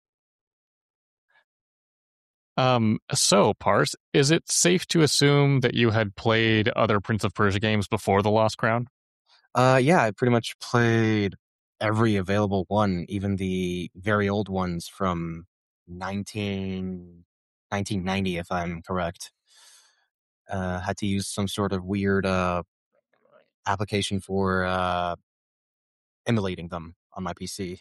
S1: Um, so, Parse, is it safe to assume that you had played other Prince of Persia games before The Lost Crown?
S3: Uh, yeah, I pretty much played every available one, even the very old ones from nineteen, nineteen ninety, if I'm correct. Uh, had to use some sort of weird uh, application for uh, emulating them on my P C.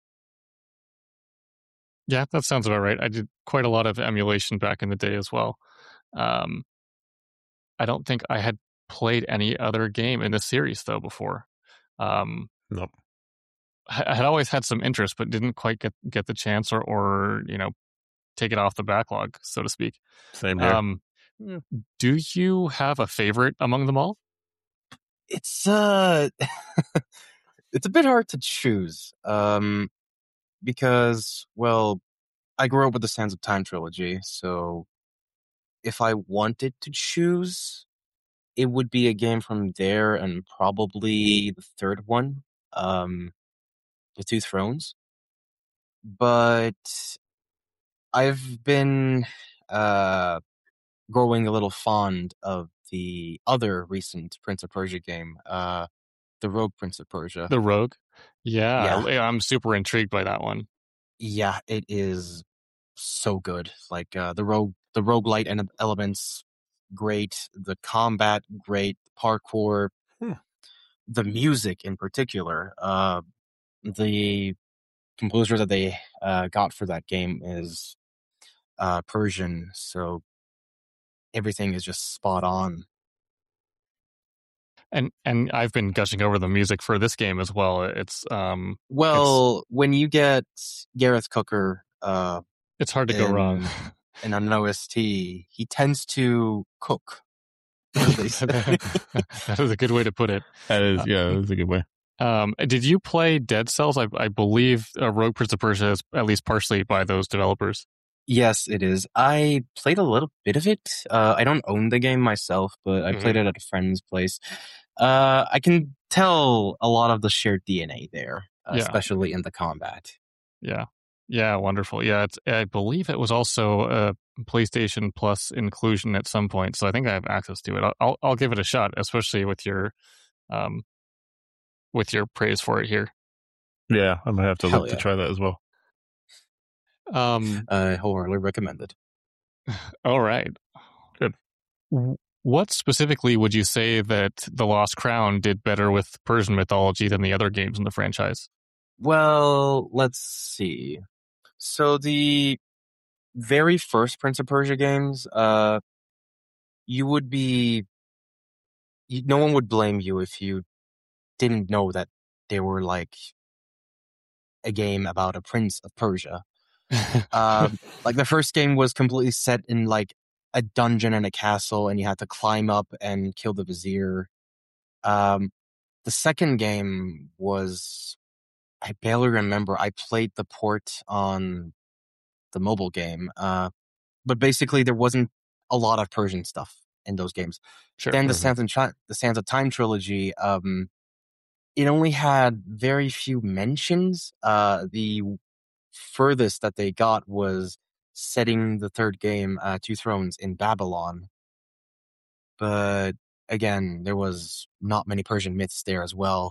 S1: Yeah, that sounds about right. I did quite a lot of emulation back in the day as well. Um, I don't think I had played any other game in this series, though, before. Um,
S2: Nope.
S1: I had always had some interest, but didn't quite get, get the chance or, or, you know, take it off the backlog, so to speak.
S2: Same here.
S1: Um, do you have a favorite among them all?
S3: It's uh, it's a bit hard to choose. Um, because well, I grew up with the Sands of Time trilogy, so if I wanted to choose, it would be a game from there and probably the third one, um, The Two Thrones. But I've been uh, growing a little fond of the other recent Prince of Persia game, uh, the Rogue Prince of Persia.
S1: The Rogue? Yeah,
S3: Yeah.
S1: I, I'm super intrigued by that one.
S3: Yeah, it is so good. Like uh, the rogue, the roguelite and elements, great. The combat, great. Parkour,
S2: Hmm.
S3: the music in particular. Uh, the composer that they uh, got for that game is uh, Persian, so everything is just spot on.
S1: And and I've been gushing over the music for this game as well. It's um
S3: Well, when you get Gareth Cooker uh,
S1: it's hard to go
S3: in,
S1: wrong.
S3: in an O S T, he tends to cook. as they say.
S1: That is a good way to put it.
S2: That is, yeah, that's a good way.
S1: Um, did you play Dead Cells? I, I believe uh, Rogue Prince of Persia is at least partially by those developers.
S3: Yes, it is. I played a little bit of it. Uh, I don't own the game myself, but I
S1: Mhm.
S3: played it at a friend's place. Uh, I can tell a lot of the shared D N A there, uh,
S1: Yeah.
S3: especially in the combat.
S1: Yeah. Yeah, wonderful. Yeah, it's, I believe it was also a PlayStation Plus inclusion at some point, so I think I have access to it. I'll I'll, I'll give it a shot, especially with your um with your praise for it here.
S2: Yeah, I'm gonna have to
S3: Hell
S2: look
S3: yeah.
S2: to try that as well.
S1: Um,
S3: I wholeheartedly recommend it.
S1: all right.
S2: Good.
S1: What specifically would you say that The Lost Crown did better with Persian mythology than the other games in the franchise?
S3: Well, let's see. So the very first Prince of Persia games, uh, you would be, you, no one would blame you if you didn't know that they were like a game about a prince of Persia. Um, like the first game was completely set in like a dungeon and a castle, and you had to climb up and kill the vizier. Um, the second game was, I barely remember. I played the port on the mobile game, uh, but basically there wasn't a lot of Persian stuff in those games.
S1: Sure.
S3: Then the
S2: Mhm.
S3: Sands and Chi- the Sands of Time trilogy, um, it only had very few mentions. Uh, the furthest that they got was setting the third game, uh, Two Thrones, in Babylon. But again, there was not many Persian myths there as well.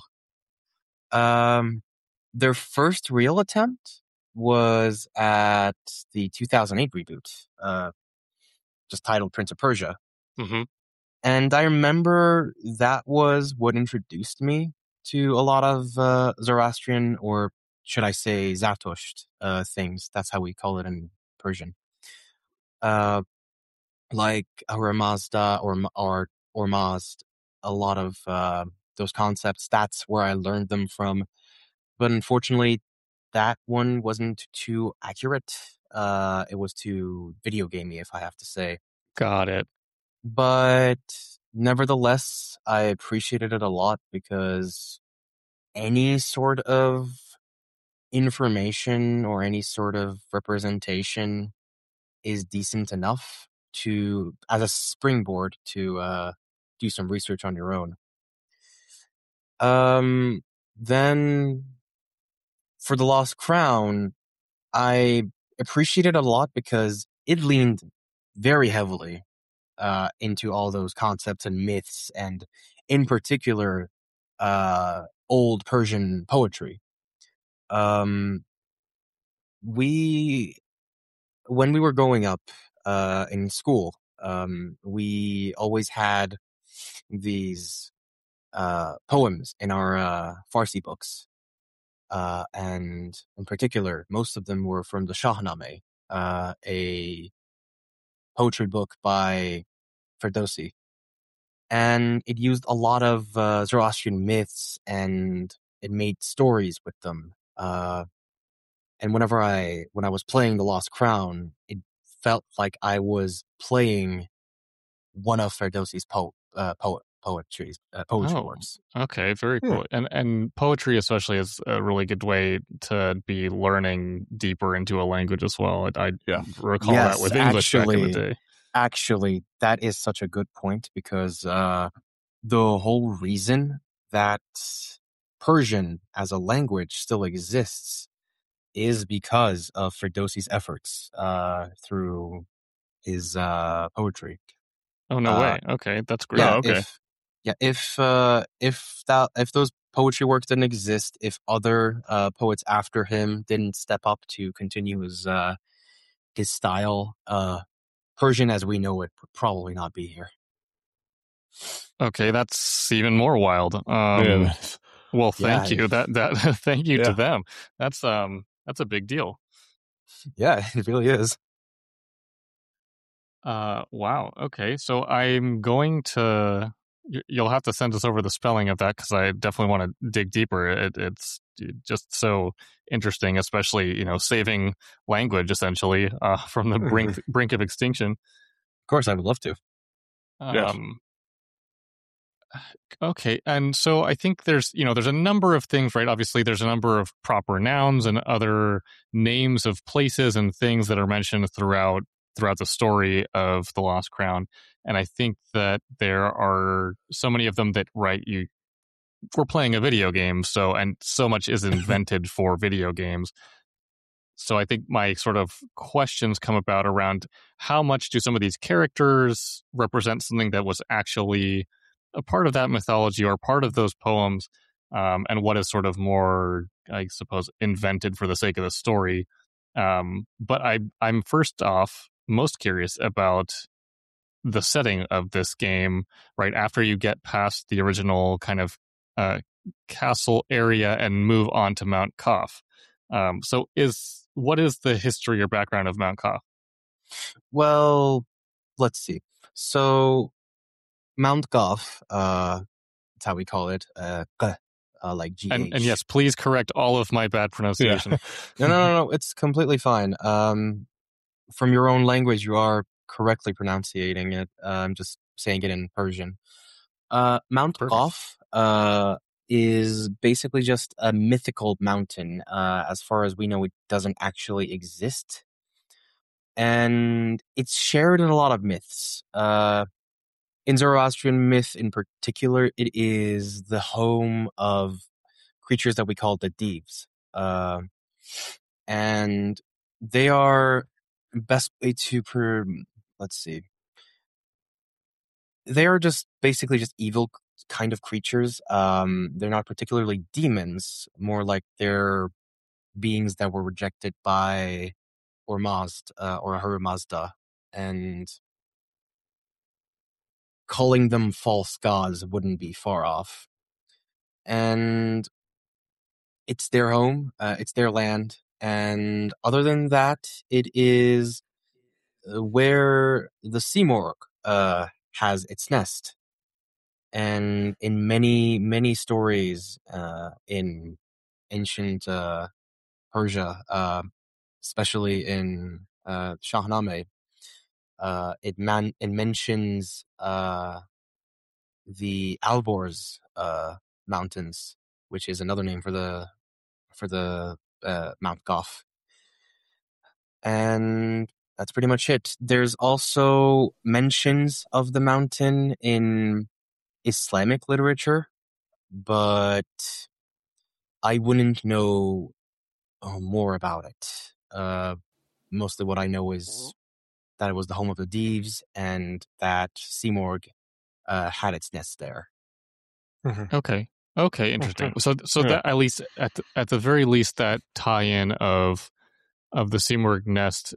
S3: Um, their first real attempt was at the two thousand eight reboot, uh, just titled Prince of Persia.
S1: Mm-hmm.
S3: And I remember that was what introduced me to a lot of uh, Zoroastrian, or should I say Zatosh, uh, things. That's how we call it in Persian. Uh, like Ahura Mazda or or or Mazd, a lot of uh, those concepts. That's where I learned them from. But unfortunately, that one wasn't too accurate. Uh, it was too video gamey, if I have to say.
S1: Got it.
S3: But nevertheless, I appreciated it a lot because any sort of information or any sort of representation is decent enough to as a springboard to uh, do some research on your own. Um, then for the Lost Crown, I appreciated it a lot because it leaned very heavily uh, into all those concepts and myths, and in particular, uh, old Persian poetry. Um, we, when we were growing up uh, in school, um, we always had these uh, poems in our uh, Farsi books. Uh, and in particular, most of them were from the Shahnameh, uh, a poetry book by Ferdowsi. And it used a lot of uh, Zoroastrian myths, and it made stories with them. Uh, and whenever I, when I was playing The Lost Crown, it felt like I was playing one of Ferdowsi's po- uh, poet poetry uh, poetry
S1: Oh,
S3: works.
S1: okay, very
S2: Yeah.
S1: cool. And and poetry especially is a really good way to be learning deeper into a language as well. I, I
S2: Yeah.
S1: recall
S3: Yes,
S1: that with English back in the
S3: actually-
S1: day.
S3: Actually, that is such a good point because uh, the whole reason that Persian as a language still exists is because of Ferdowsi's efforts uh, through his uh, poetry.
S1: Oh no
S3: uh,
S1: way. Okay, that's great.
S3: Yeah,
S2: Oh, okay.
S3: if yeah, if uh, if that if those poetry works didn't exist, if other uh, poets after him didn't step up to continue his uh, his style, uh, Persian as we know it would probably not be here.
S1: Okay, that's even more wild. Um,
S2: yeah. That's,
S1: well, thank
S3: Yeah.
S1: you. That that thank you
S2: Yeah.
S1: to them. That's um that's a big deal.
S3: Yeah, it really is.
S1: Uh, wow. Okay, so I'm going to. y- You'll have to send us over the spelling of that because I definitely want to dig deeper. It, it's just so interesting, especially you know saving language essentially uh, from the brink brink of extinction.
S3: Of course, I would love to.
S2: Yes.
S1: Um, okay, and so I think there's you know there's a number of things, right? Obviously, there's a number of proper nouns and other names of places and things that are mentioned throughout throughout the story of the Lost Crown, and I think that there are so many of them that right you we're playing a video game, so and so much is invented for video games. So I think my sort of questions come about around how much do some of these characters represent something that was actually a part of that mythology or part of those poems, um, and what is sort of more, I suppose, invented for the sake of the story. Um, but I, I'm first off most curious about the setting of this game, right after you get past the original kind of uh, castle area and move on to Mount Koth. Um, so, is what is the history or background of Mount Koth?
S3: Well, let's see. So, Mount Goth, uh, that's how we call it, uh, G, uh like G H.
S1: And, and yes, please correct all of my bad pronunciation.
S2: Yeah.
S3: no, no, no, no, it's completely fine. Um, from your own language, you are correctly pronouncing it. Uh, I'm just saying it in Persian. Uh, Mount
S1: Perfect.
S3: Goth, uh, is basically just a mythical mountain. Uh, as far as we know, it doesn't actually exist. And it's shared in a lot of myths. Uh, in Zoroastrian myth in particular, it is the home of creatures that we call the Devs. Uh, and they are best way to per let's see. They are just basically just evil kind of creatures. Um, they're not particularly demons, more like they're beings that were rejected by Ormazd, uh, or Ahura Mazda, and calling them false gods wouldn't be far off. And it's their home, uh, it's their land, and other than that, it is where the Simorgh uh, has its nest. And in many, many stories uh, in ancient uh, Persia, uh, especially in uh, Shahnameh, uh, it, man- it mentions uh, the Alborz uh, mountains, which is another name for the for the uh, Mount Goth. And that's pretty much it. There's also mentions of the mountain in Islamic literature, but I wouldn't know uh, more about it. Uh, mostly what I know is that it was the home of the Devs and that Simorgh uh, had its nest there.
S1: Okay. Okay, interesting. So, so
S2: Yeah.
S1: that at least at the, at the very least, that tie-in of of the Simorgh nest,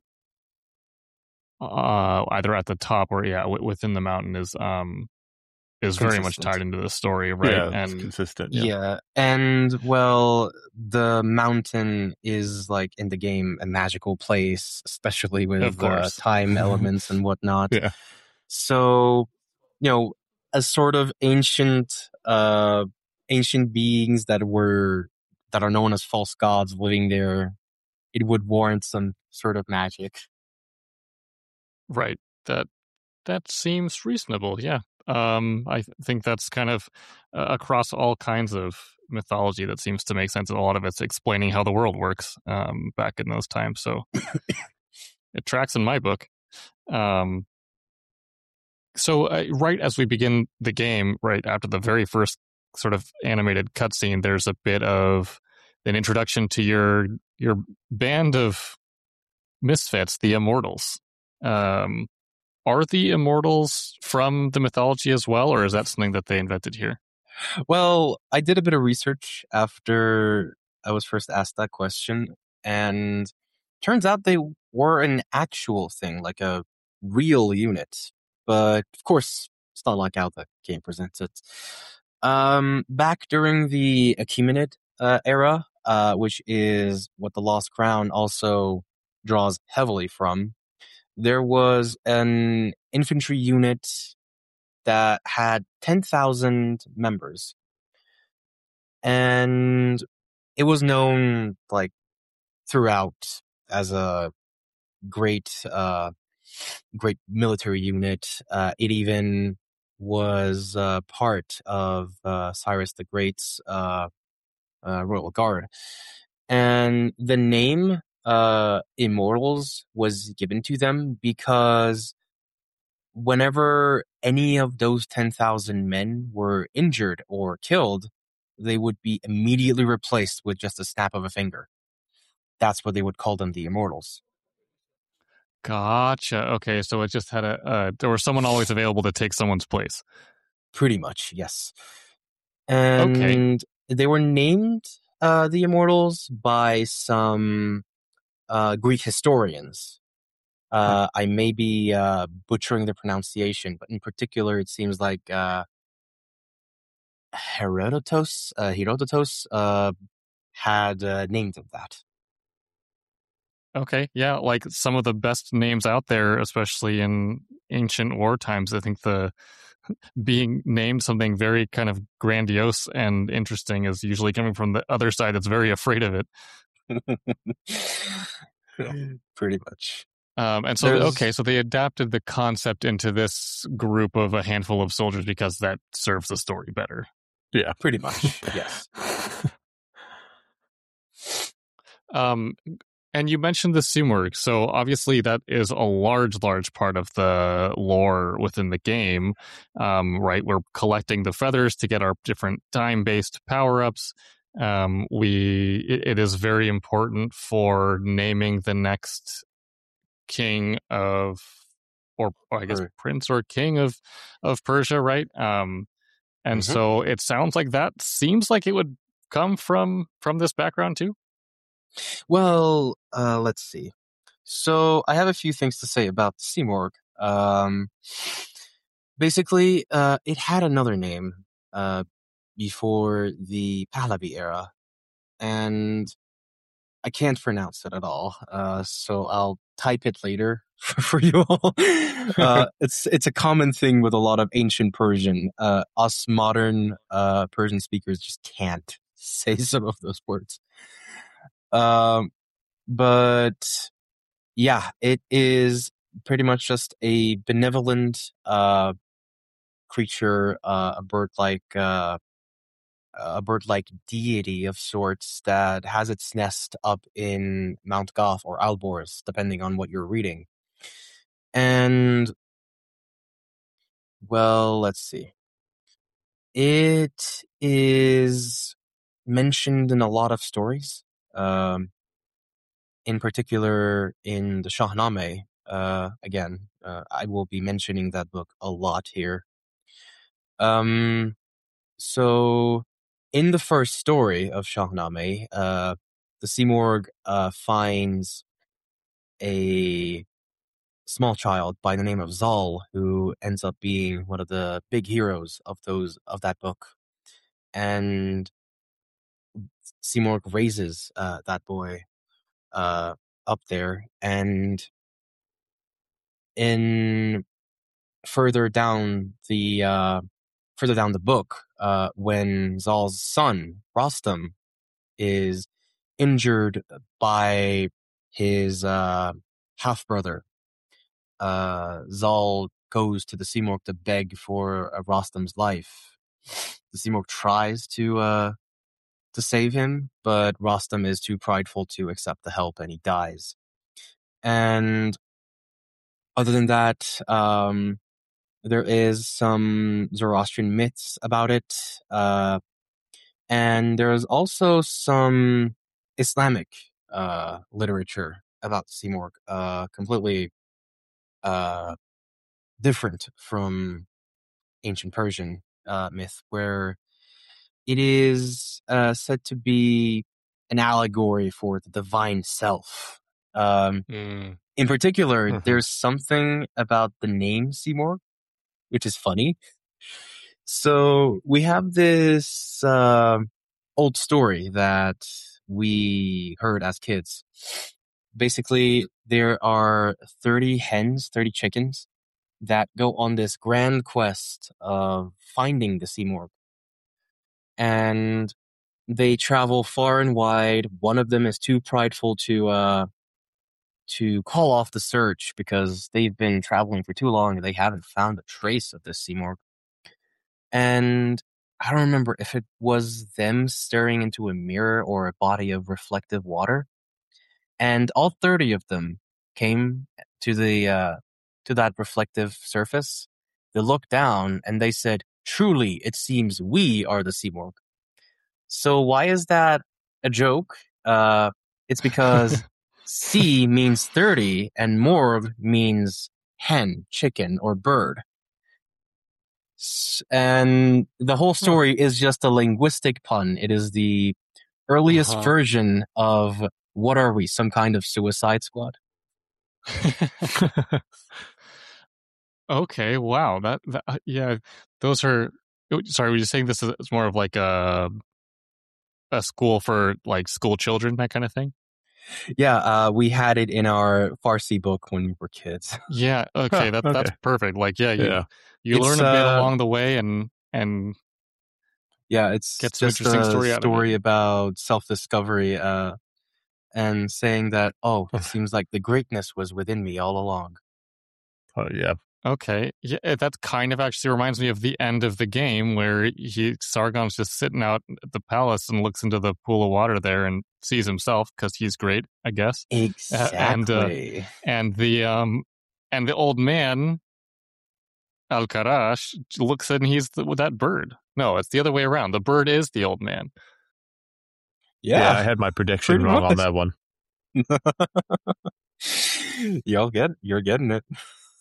S1: uh, either at the top or yeah, w- within the mountain, is um is very much
S3: Consistent.
S1: tied into the story, right?
S2: Yeah, it's
S1: And
S2: consistent.
S3: Yeah.
S2: Yeah.
S3: and well, the mountain is like in the game a magical place, especially
S1: Of
S3: with uh,
S1: course.
S3: time elements and whatnot.
S2: Yeah.
S3: So, you know, as sort of ancient, uh, ancient beings that were that are known as false gods living there, it would warrant some sort of magic.
S1: Right. That that seems reasonable. Yeah. Um, I th- think that's kind of uh, across all kinds of mythology that seems to make sense. And a lot of it's explaining how the world works um, back in those times. So it tracks in my book. Um, so uh, right as we begin the game, right after the very first sort of animated cutscene, there's a bit of an introduction to your your band of misfits, the Immortals. Um, Are the Immortals from the mythology as well, or is that something that they invented here?
S3: Well, I did a bit of research after I was first asked that question, and turns out they were an actual thing, like a real unit. But of course, it's not like how the game presents it. Um, back during the Achaemenid uh, era, uh, which is what the Lost Crown also draws heavily from, there was an infantry unit that had ten thousand members. And it was known, like, throughout as a great, uh, great military unit. Uh, it even was uh, part of uh, Cyrus the Great's uh, uh, royal guard. And the name uh, Immortals was given to them because whenever any of those ten thousand men were injured or killed, they would be immediately replaced with just a snap of a finger. That's what they would call them, the Immortals.
S1: Gotcha. Okay, so it just had a uh, there was someone always available to take someone's place.
S3: Pretty much, yes.
S1: Okay.
S3: And they were named uh, the Immortals by some uh, Greek historians. Uh, I may be uh, butchering the pronunciation, but in particular, it seems like uh, Herodotus, uh, Herodotus uh, had uh, named of that.
S1: Okay, yeah, like some of the best names out there, especially in ancient war times. I think the being named something very kind of grandiose and interesting is usually coming from the other side that's very afraid of it.
S3: Pretty much.
S1: Um, and so,
S3: There's-
S1: okay, so they adapted the concept into this group of a handful of soldiers because that serves the story better.
S2: Yeah.
S3: Pretty much, yes.
S1: Um, and you mentioned the Simurgh, so obviously that is a large, large part of the lore within the game, um, right? We're collecting the feathers to get our different time-based power-ups. Um, we it, it is very important for naming the next king of, or, or I guess
S3: Or-
S1: prince or king of of Persia, right? Um, and
S3: Mhm.
S1: so it sounds like that seems like it would come from from this background too.
S3: Well, uh, let's see. So I have a few things to say about the Simurgh. Um, basically, uh, it had another name uh, before the Pahlavi era, and I can't pronounce it at all. Uh, so I'll type it later for you all. uh, it's it's a common thing with a lot of ancient Persian. Uh, us modern uh, Persian speakers just can't say some of those words. Um, but yeah, it is pretty much just a benevolent uh, creature, uh, a bird-like uh, a bird-like deity of sorts that has its nest up in Mount Goth or Alborz, depending on what you're reading. And well, let's see. It is mentioned in a lot of stories. Um, in particular, in the Shahnameh. Uh, again, uh, I will be mentioning that book a lot here. Um, so in the first story of Shahnameh, uh, the Simurgh uh, finds a small child by the name of Zal, who ends up being one of the big heroes of those of that book, and Simurgh raises uh, that boy uh, up there, and in further down the uh, further down the book, uh, when Zal's son Rostam is injured by his uh, half brother, uh, Zal goes to the Simurgh to beg for uh, Rostam's life. The Simurgh tries to uh, to save him, but Rostam is too prideful to accept the help, and he dies. And other than that, um, there is some Zoroastrian myths about it, uh, and there's also some Islamic uh, literature about Simurgh, uh, completely uh, different from ancient Persian uh, myth, where it is uh, said to be an allegory for the divine self. Um,
S1: Mm.
S3: in particular,
S2: Mhm.
S3: there's something about the name Simurgh, which is funny. So we have this uh, old story that we heard as kids. Basically, there are thirty hens, thirty chickens that go on this grand quest of finding the Simurgh. And they travel far and wide. One of them is too prideful to uh, to call off the search because they've been traveling for too long and they haven't found a trace of this Simurgh. And I don't remember if it was them staring into a mirror or a body of reflective water. And all thirty of them came to the uh, to that reflective surface. They looked down and they said, "Truly, it seems we are the Simurgh." So why is that a joke? Uh, it's because C means thirty and morg means hen, chicken, or bird. S- And the whole story is just a linguistic pun. It is the earliest
S1: Uh-huh.
S3: version of what are we? Some kind of Suicide Squad?
S1: Okay, wow. That, that uh, yeah, those are. oh, Sorry, were you saying this is is more of like a a school for like school children, that kind of thing?
S3: Yeah, uh, we had it in our Farsi book when we were kids.
S1: Yeah. Okay,
S2: Huh,
S1: that
S2: okay.
S1: that's perfect. Like, yeah, you
S2: Yeah.
S1: you
S3: It's,
S1: learn a bit
S3: uh,
S1: along the way, and and
S3: Yeah, it's
S1: get some
S3: just
S1: interesting
S3: a
S1: story out of
S3: story
S1: it.
S3: about self-discovery, uh, and saying that, oh, it seems like the greatness was within me all along.
S2: Oh yeah.
S1: Okay, yeah, eh, that kind of actually reminds me of the end of the game where he Sargon's just sitting out at the palace and looks into the pool of water there and sees himself because he's great, I guess. Uh, and uh,
S3: Exactly.
S1: and the um and the old man Al Karash looks and he's the, with that bird. No, it's the other way around. The bird is the old man.
S2: Yeah, I had my prediction
S3: pretty
S2: wrong on
S3: much.
S2: that one.
S3: Y'all get you're getting it.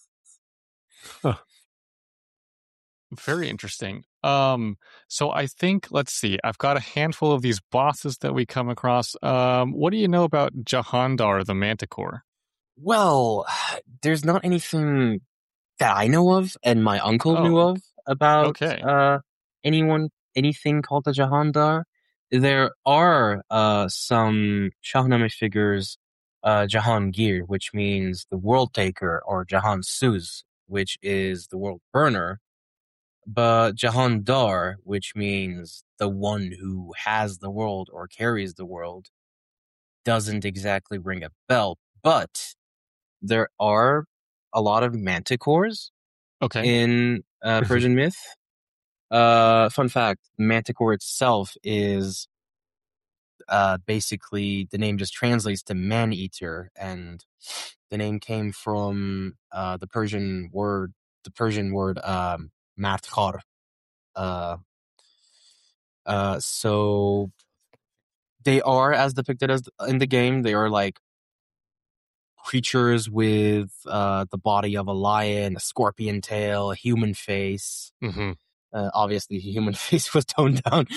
S1: Very interesting. Um, so I think, let's see, I've got a handful of these bosses that we come across. Um, what do you know about Jahandar the Manticore?
S3: Well, there's not anything that I know of, and my uncle
S1: Oh,
S3: knew of about
S1: okay.
S3: uh anyone anything called the Jahandar. There are uh some Shahnameh figures, uh Jahangir, which means the world taker, or Jahan Suz, which is the world burner. But Jahandar, which means the one who has the world or carries the world, doesn't exactly ring a bell. But there are a lot of manticores
S1: Okay.
S3: in uh, Persian myth. Uh, fun fact: Manticore itself is uh, basically the name just translates to man-eater, and the name came from uh, the Persian word, the Persian word um, "martkar." Uh, uh, so they are, as depicted as in the game, they are like creatures with uh, the body of a lion, a scorpion tail, a human face.
S1: Mm-hmm.
S3: Uh, obviously, the human face was toned down.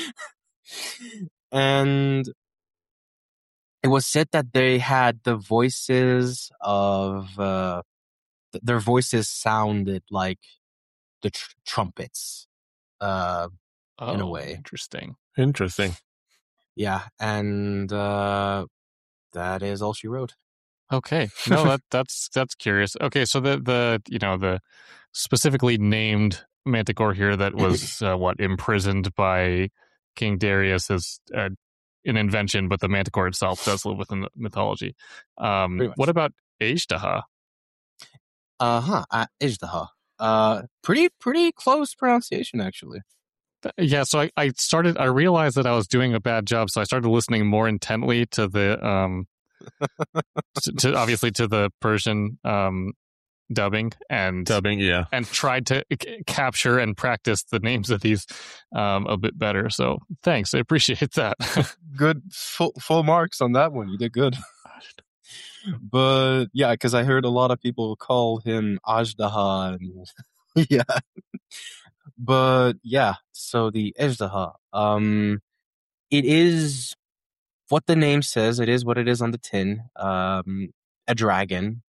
S3: And it was said that they had the voices of, uh, th- their voices sounded like the tr- trumpets, uh,
S1: Oh,
S3: in a way.
S1: interesting.
S2: Interesting.
S3: Yeah, and uh, that is all she wrote.
S1: Okay. No, that that's that's curious. Okay, so the the you know the specifically named Manticore here that was uh, what imprisoned by King Darius is uh, an invention, but the Manticore itself does live within the mythology. Um,
S3: Pretty much.
S1: what about Ajdaha?
S3: Uh-huh, uh, Ijdaha. Uh, pretty, pretty close pronunciation, actually.
S1: Yeah, so I, I started. I realized that I was doing a bad job, so I started listening more intently to the um, to, to obviously to the Persian um dubbing and
S2: Dubbing, yeah.
S1: and tried to c- capture and practice the names of these um a bit better. So thanks, I appreciate that.
S3: Good, full, full marks on that one. You did good. But yeah, because I heard a lot of people call him Ajdaha. And yeah. But yeah, so the Ajdaha, um, it is what the name says. It is what it is on the tin. Um, a dragon.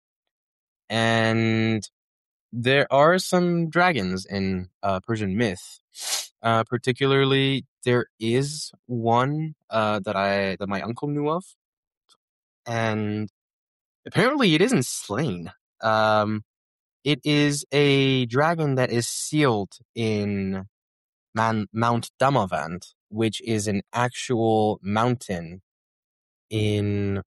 S3: And there are some dragons in uh, Persian myth. Uh, particularly, there is one uh, that I that my uncle knew of, and apparently it isn't slain. Um, it is a dragon that is sealed in Man- Mount Damavand, which is an actual mountain in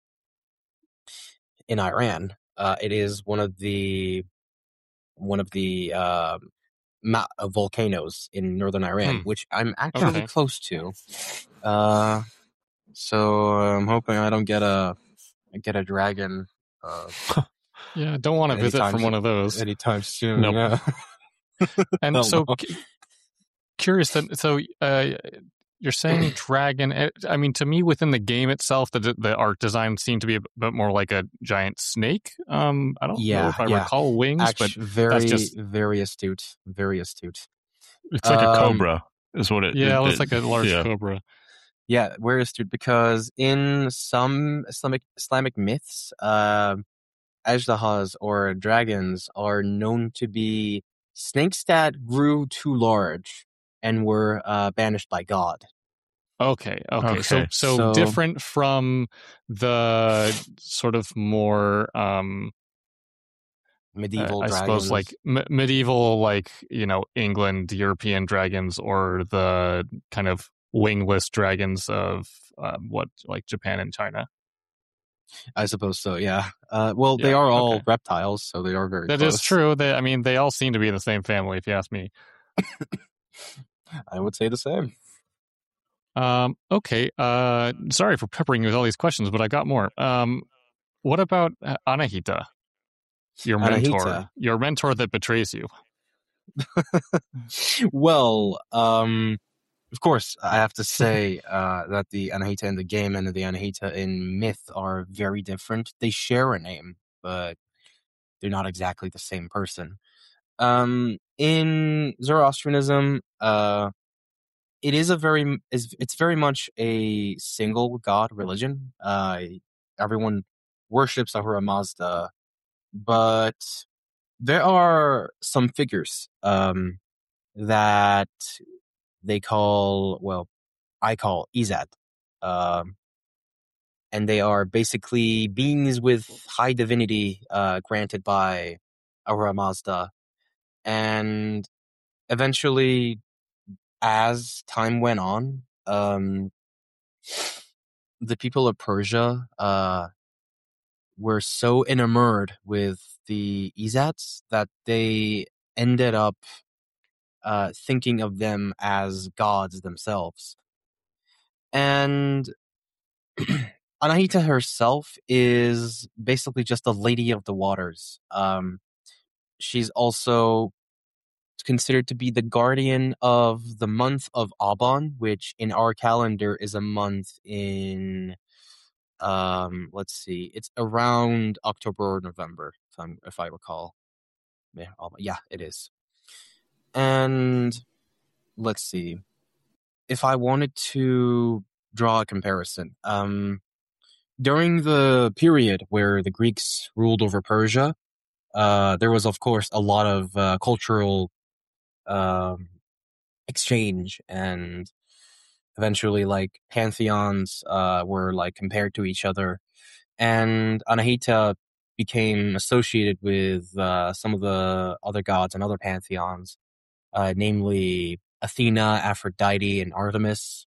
S3: in Iran. Uh, it is one of the one of the uh, ma- uh, volcanoes in northern Iran,
S1: Hmm.
S3: which I'm actually
S1: Okay.
S3: close to. Uh, so I'm hoping I don't get a get a dragon. Uh,
S1: Yeah, don't want to visit
S3: anytime
S1: from
S3: so-
S1: one of those.
S3: anytime soon.
S2: Nope.
S3: Yeah.
S1: And
S3: Hell
S1: so
S3: no.
S1: cu- curious that so uh you're saying dragon. eh, I mean, to me, within the game itself, the the art design seemed to be a bit more like a giant snake. Um, I don't know
S3: Yeah,
S1: if I
S3: yeah.
S1: recall wings,
S3: Actually,
S1: but
S3: very,
S1: that's just
S3: very astute. Very astute.
S2: It's like a
S3: Um,
S2: cobra, is what it.
S1: yeah,
S2: it,
S1: it looks
S2: it-
S1: like a large
S2: yeah.
S1: cobra.
S3: Yeah, where is truth? Because in some Islamic Islamic myths, uh, Ajdahas or dragons are known to be snakes that grew too large and were uh, banished by God.
S1: Okay, okay. So
S2: Okay.
S1: so
S3: So-
S1: different from the sort of more um
S3: Medieval
S1: uh, I
S3: dragons.
S1: suppose like me- medieval, like, you know, England, European dragons, or the kind of wingless dragons of um, what, like Japan and China.
S3: I suppose so, yeah. Uh, well, they
S1: Yeah,
S3: are all
S1: okay.
S3: reptiles, so they are very
S1: That
S3: close.
S1: is true. They, I mean, they all seem to be in the same family, if you ask me.
S3: I would say the same.
S1: Um, okay. Uh, sorry for peppering you with all these questions, but I got more. Um, what about uh, Anahita, your mentor,
S3: Anahita.
S1: your mentor that betrays you?
S3: Well, um, of course, I have to say uh, that the Anahita in the game and the Anahita in myth are very different. They share a name, but they're not exactly the same person. Um, in Zoroastrianism, uh, it is a very is it's very much a single god religion. Uh, everyone worships Ahura Mazda, but there are some figures um, that they call, well, I call Izad. Um, and they are basically beings with high divinity uh, granted by Ahura Mazda. And eventually, as time went on, um, the people of Persia uh, were so enamored with the Izats that they ended up uh, thinking of them as gods themselves. And Anahita herself is basically just a lady of the waters. Um, she's also considered to be the guardian of the month of Aban, which in our calendar is a month in, um, let's see, it's around October or November, if, I'm, if I recall. Yeah, Aban- yeah, it is. And let's see, if I wanted to draw a comparison, um, during the period where the Greeks ruled over Persia, uh, there was, of course, a lot of uh, cultural um, exchange, and eventually, like, pantheons uh, were like compared to each other, and Anahita became associated with uh, some of the other gods and other pantheons, uh, namely Athena, Aphrodite, and Artemis.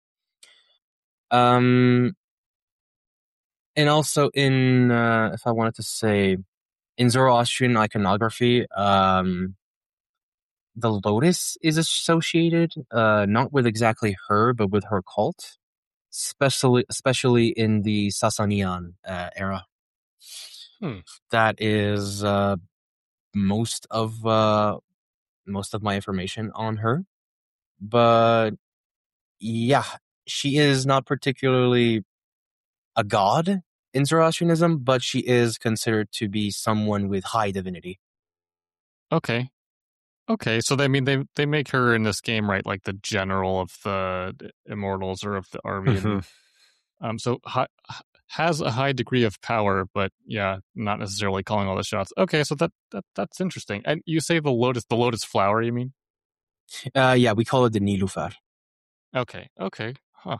S3: Um, and also in, uh, if I wanted to say, in Zoroastrian iconography, um, the lotus is associated, uh, not with exactly her, but with her cult, especially especially in the Sasanian uh, era.
S1: Hmm.
S3: That is uh, most of uh, most of my information on her, but yeah, she is not particularly a god in Zoroastrianism, but she is considered to be someone with high divinity.
S1: Okay. Okay, so they I mean they they make her in this game, right, like the general of the immortals or of the army, and um, so hi, has a high degree of power, but yeah, not necessarily calling all the shots. Okay, so that, that that's interesting. And you say the lotus, the lotus flower, you mean?
S3: Uh, yeah, we call it the Nilufar.
S1: Okay, okay, huh.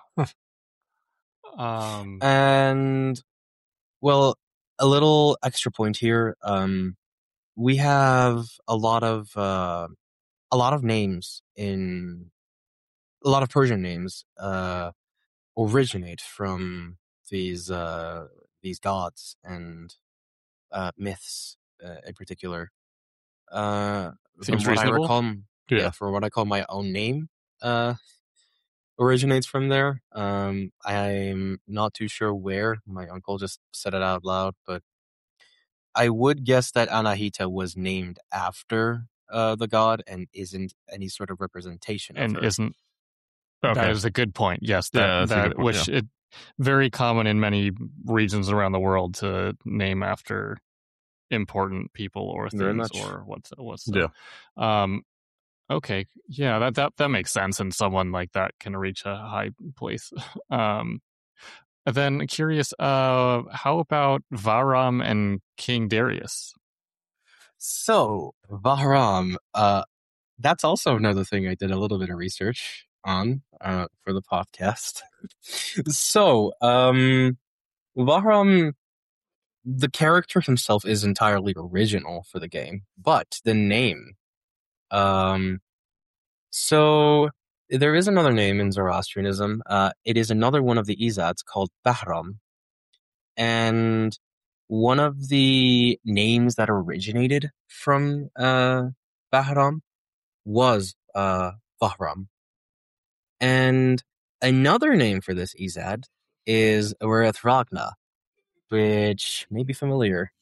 S1: um,
S3: And well, a little extra point here. Um, we have a lot of uh, a lot of names in a lot of Persian names uh, originate from these uh, these gods and uh, myths uh, in particular. Uh,
S1: Seems
S3: from what I
S1: reasonable.
S3: recall, yeah.
S2: Yeah.
S3: for what I call my own name, uh, originates from there. Um, I'm not too sure where. My uncle just said it out loud, but I would guess that Anahita was named after uh, the god and isn't any sort of representation of
S1: and
S3: her.
S1: isn't
S2: Okay.
S1: that is a good point. Yes, that
S2: Yeah, that's a
S1: that
S2: good point,
S1: which it very common in many regions around the world to name after important people or
S3: Very
S1: things
S3: much.
S1: or what's what's
S2: Yeah.
S1: um Okay, yeah, that that that makes sense, and someone like that can reach a high place. Um, then curious, uh, how about Vahram and King Darius?
S3: So, Bahram, uh, that's also another thing I did a little bit of research on uh, for the podcast. so, um, Bahram, the character himself is entirely original for the game, but the name, um, so there is another name in Zoroastrianism. Uh, it is another one of the Izads called Bahram, and one of the names that originated from uh, Bahram was uh, Bahram. And another name for this Izad is Uereth Ragna, which may be familiar.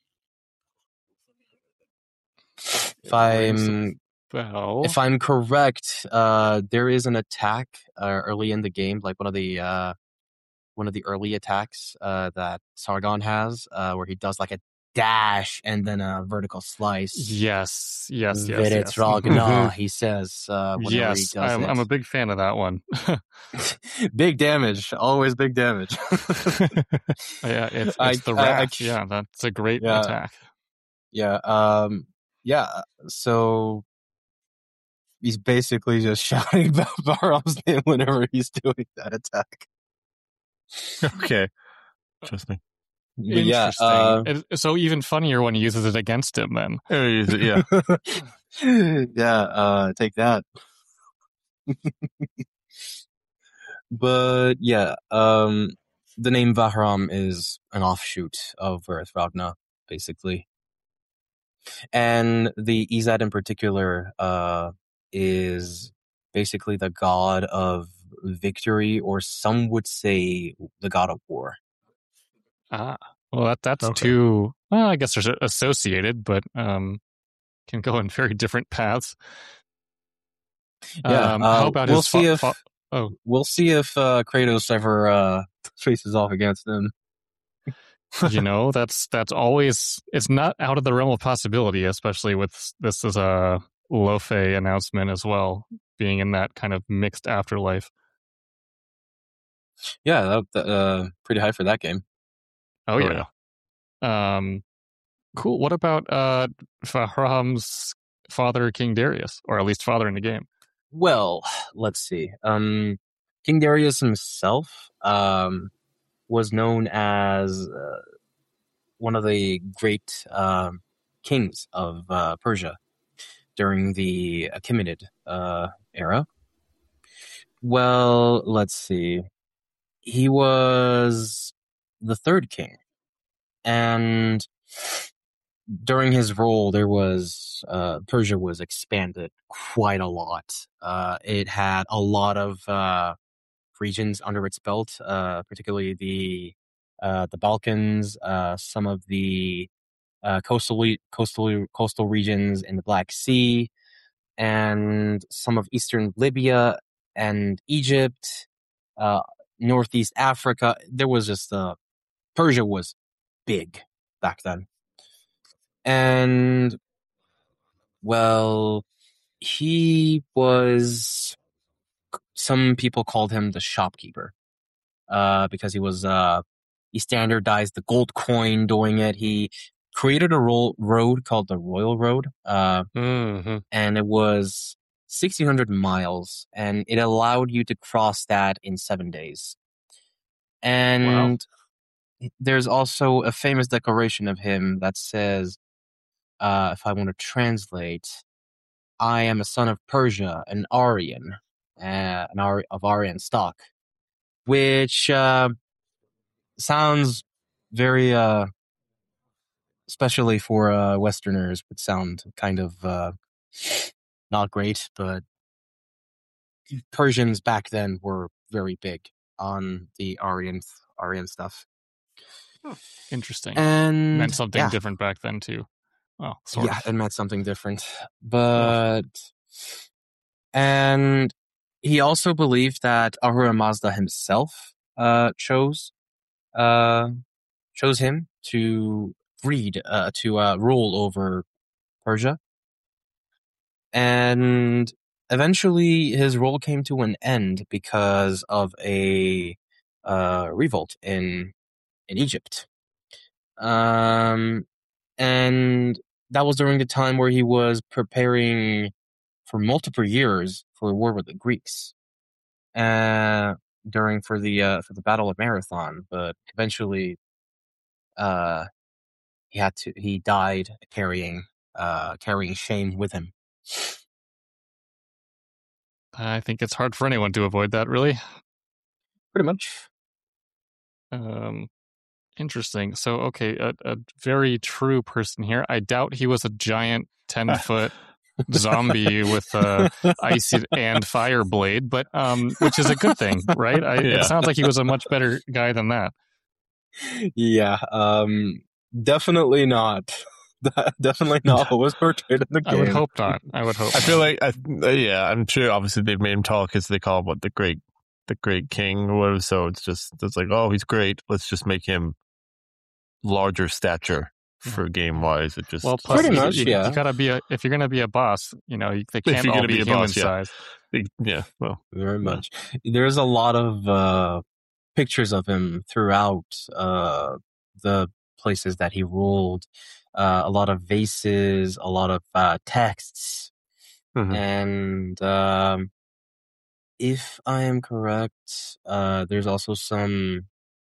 S3: If I'm
S1: Bell.
S3: if I'm correct, uh, there is an attack uh, early in the game, like one of the uh, one of the early attacks uh, that Sargon has, uh, where he does like a dash and then a vertical slice.
S1: Yes, yes, yes,
S3: Virit
S1: yes.
S3: Ragna, he says uh, whenever he
S1: yes,
S3: does
S1: I'm,
S3: it.
S1: I'm a big fan of that one.
S3: Big damage, always big damage.
S1: yeah, it's, it's
S3: I-
S1: the
S3: I- I-
S1: wrath. yeah, that's a great
S3: Yeah.
S1: attack.
S3: Yeah, um, yeah, so he's basically just shouting Bahram's name whenever he's doing that attack.
S2: Okay. Interesting.
S3: But yeah,
S1: Interesting.
S3: uh,
S1: It- so even funnier when he uses it against him. Then
S2: Oh, is it- Yeah.
S3: yeah, uh, take that. But yeah, um, the name Vahram is an offshoot of Uereth Ragna, basically. And the Izad in particular uh, is basically the god of victory, or some would say the god of war.
S1: ah, well that that's
S2: Okay.
S1: too. Well, I guess they're associated, but um, can go in very different paths.
S3: Yeah,
S1: Um,
S3: uh,
S1: how about
S3: we'll
S1: his?
S3: see
S1: fa-
S3: if
S1: fa- oh,
S3: we'll see if uh, Kratos ever uh, faces off against him.
S1: you know, that's that's always it's not out of the realm of possibility, especially with this as a Lofe announcement as well, being in that kind of mixed afterlife.
S3: Yeah, that, that, uh, pretty high for that game.
S1: Oh,
S2: Oh,
S1: yeah. Um, cool. What about uh, Fahram's father, King Darius, or at least father in the game?
S3: Well, let's see. Um, King Darius himself um, was known as uh, one of the great um, kings of uh, Persia during the Achaemenid uh, era. Well, let's see. He was the third king, and during his rule, there was uh, Persia was expanded quite a lot. Uh, it had a lot of uh, regions under its belt, uh, particularly the uh, the Balkans, uh, some of the uh, coastal coastal coastal regions in the Black Sea, and some of eastern Libya and Egypt, uh, northeast Africa. There was just uh, Persia was big back then. And, well, he was, some people called him the shopkeeper, uh, because he was, uh, he standardized the gold coin doing it. He created a ro- road called the Royal Road, uh,
S1: Mm-hmm.
S3: and it was sixteen hundred miles, and it allowed you to cross that in seven days. And there's also a famous declaration of him that says, uh, if I want to translate, I am a son of Persia, an Aryan, uh, an Ar- of Aryan stock, which uh, sounds very, uh, especially for uh, Westerners, would sound kind of uh, not great, but Persians back then were very big on the Aryan Aryan stuff.
S1: Interesting.
S3: And
S1: Meant something
S3: yeah,
S1: different back then too. Well, sort
S3: yeah,
S1: of.
S3: it meant something different. But and he also believed that Ahura Mazda himself uh, chose uh, chose him to read uh, to uh, rule over Persia. and eventually his role came to an end because of a uh, revolt in in Egypt. Um, and that was during the time where he was preparing for multiple years for a war with the Greeks. Uh, during for the uh, for the Battle of Marathon, but eventually, uh, he had to he died carrying uh carrying shame with him.
S1: I think it's hard for anyone to avoid that, really.
S3: Pretty much.
S1: Um, interesting. So, okay, a, a very true person here. I doubt he was a giant ten foot zombie with uh, ice and fire blade, but um, which is a good thing, right? I,
S2: Yeah.
S1: It sounds like he was a much better guy than that.
S3: Yeah, um, definitely not. Definitely not what was portrayed in the game.
S1: I would hope not. I would hope.
S2: I
S1: not.
S2: feel like, I, yeah, I'm sure. Obviously, they've made him tall because they call him what the great, the great king or whatever. So it's just it's like, oh, he's great. Let's just make him larger stature for game wise. It just
S1: well, plus
S3: Pretty
S1: you,
S3: much,
S1: you,
S3: yeah.
S1: you gotta be a if you're gonna be a boss, you know, you- they
S2: If
S1: can't
S2: you're
S1: all
S2: gonna
S1: be,
S2: be a
S1: human
S2: boss, yeah.
S1: size.
S2: yeah. Well,
S3: Very
S2: Yeah.
S3: much. There's a lot of uh, pictures of him throughout uh, the places that he ruled. Uh, a lot of vases, a lot of uh, texts,
S2: Mhm.
S3: and um, if I am correct, uh, there's also some.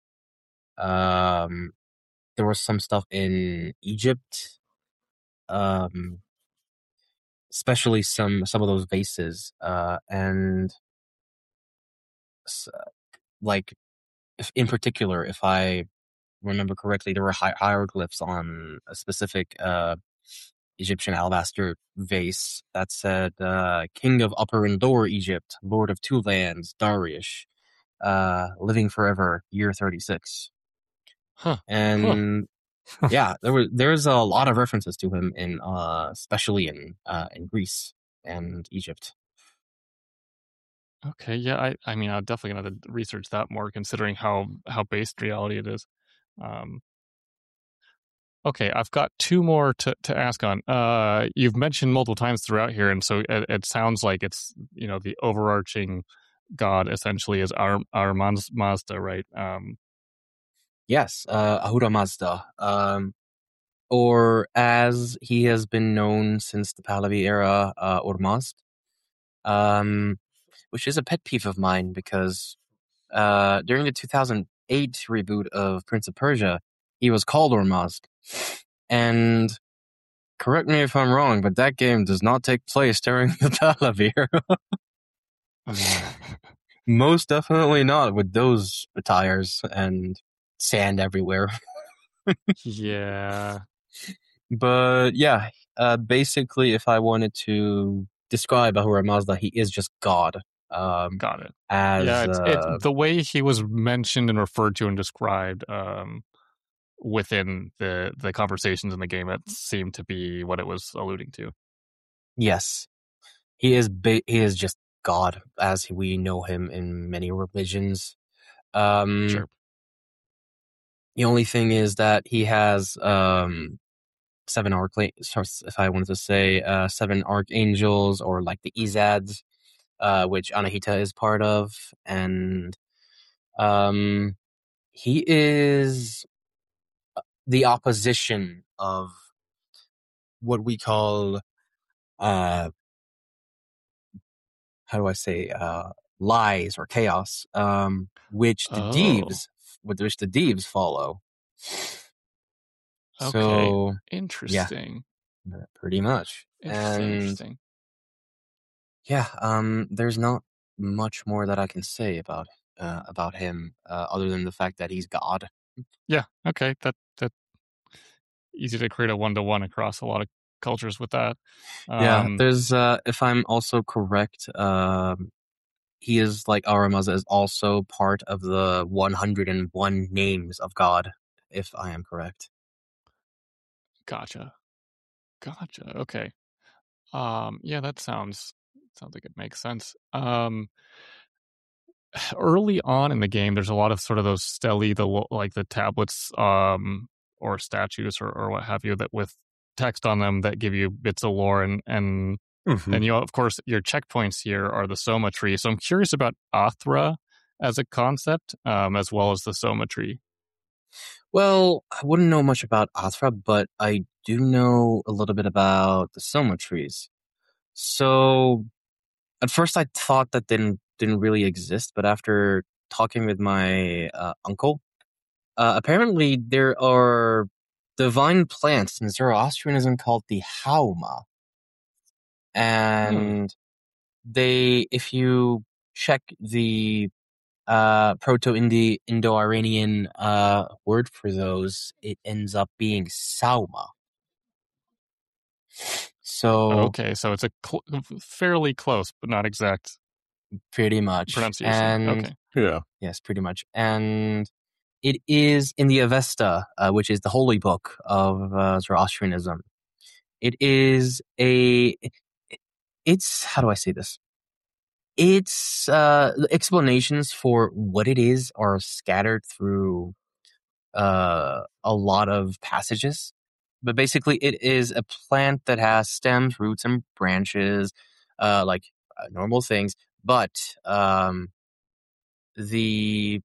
S3: Um, there was some stuff in Egypt, um, especially some some of those vases, uh, and s- like if, in particular, if I remember correctly, there were hi- hieroglyphs on a specific uh, Egyptian alabaster vase that said uh, "King of Upper and Lower Egypt, Lord of Two Lands, Darius, uh, living forever, year thirty-six."
S1: Huh.
S3: And yeah, there was there's a lot of references to him in, uh, especially in uh, in Greece and Egypt.
S1: Okay, yeah, I, I mean, I'm definitely gonna have to research that more, considering how how based reality it is. Um, okay, I've got two more to, to ask on. Uh, you've mentioned multiple times throughout here, and so it, it sounds like it's you know the overarching god essentially is Ar Ar Maz- Mazda, right? Um,
S3: Yes, uh, Ahura Mazda, um, or as he has been known since the Pahlavi era, uh, Ormazd, um, which is a pet peeve of mine because uh, during the two thousand eight reboot of Prince of Persia, he was called Ormazd. And correct me if I'm wrong, but that game does not take place during the Pahlavi era. Most definitely not with those attires and sand everywhere.
S1: yeah,
S3: But yeah, uh, basically, if I wanted to describe Ahura Mazda, he is just God. Um,
S1: got it.
S3: as
S1: Yeah, it's
S3: uh,
S1: it's the way he was mentioned and referred to and described um, within the the conversations in the game. It seemed to be what it was alluding to.
S3: yes, he is. Ba- he is just God as we know him in many religions. Um,
S1: Sure.
S3: The only thing is that he has um, seven archangels. If I wanted to say uh, seven archangels, or like the Izads, uh, which Anahita is part of, and um, he is the opposition of what we call uh, how do I say uh, lies or chaos, um, which the
S1: Oh.
S3: Deves, which the Deves follow.
S1: Okay.
S3: So
S1: Interesting.
S3: yeah, pretty much.
S1: Interesting.
S3: And
S1: Interesting.
S3: yeah, um, there's not much more that I can say about uh, about him, uh, other than the fact that he's God.
S1: Yeah. Okay. That that easy to create a one to one across a lot of cultures with that.
S3: Yeah,
S1: Um,
S3: there's uh, if I'm also correct, um, he is like Ahura is also part of the one hundred one names of God, if I am correct.
S1: Gotcha. Gotcha. Okay. Um, yeah, that sounds sounds like it makes sense. Um, early on in the game, there's a lot of sort of those stelae, the lo- like the tablets, um, or statues or, or what have you, that with text on them that give you bits of lore, and and
S2: Mhm.
S1: And, you know, of course, your checkpoints here are the Soma tree. So I'm curious about Athra as a concept, um, as well as the Soma tree.
S3: Well, I wouldn't know much about Athra, but I do know a little bit about the Soma trees. So at first I thought that didn't didn't really exist, but after talking with my uh, uncle, uh, apparently there are divine plants in Zoroastrianism called the Hauma, and they, if you check the uh, Proto-Indo Indo-Iranian uh, word for those, it ends up being Sauma. So
S1: Okay, so it's a cl- fairly close, but not exact
S3: pretty much,
S1: pronunciation.
S3: and
S1: Okay.
S2: Yeah.
S3: yes, pretty much, and it is in the Avesta, uh, which is the holy book of uh, Zoroastrianism. It is a, it's, how do I say this? It's, uh, the explanations for what it is are scattered through, uh, a lot of passages. But basically, it is a plant that has stems, roots, and branches, uh, like uh, normal things. But, um, the,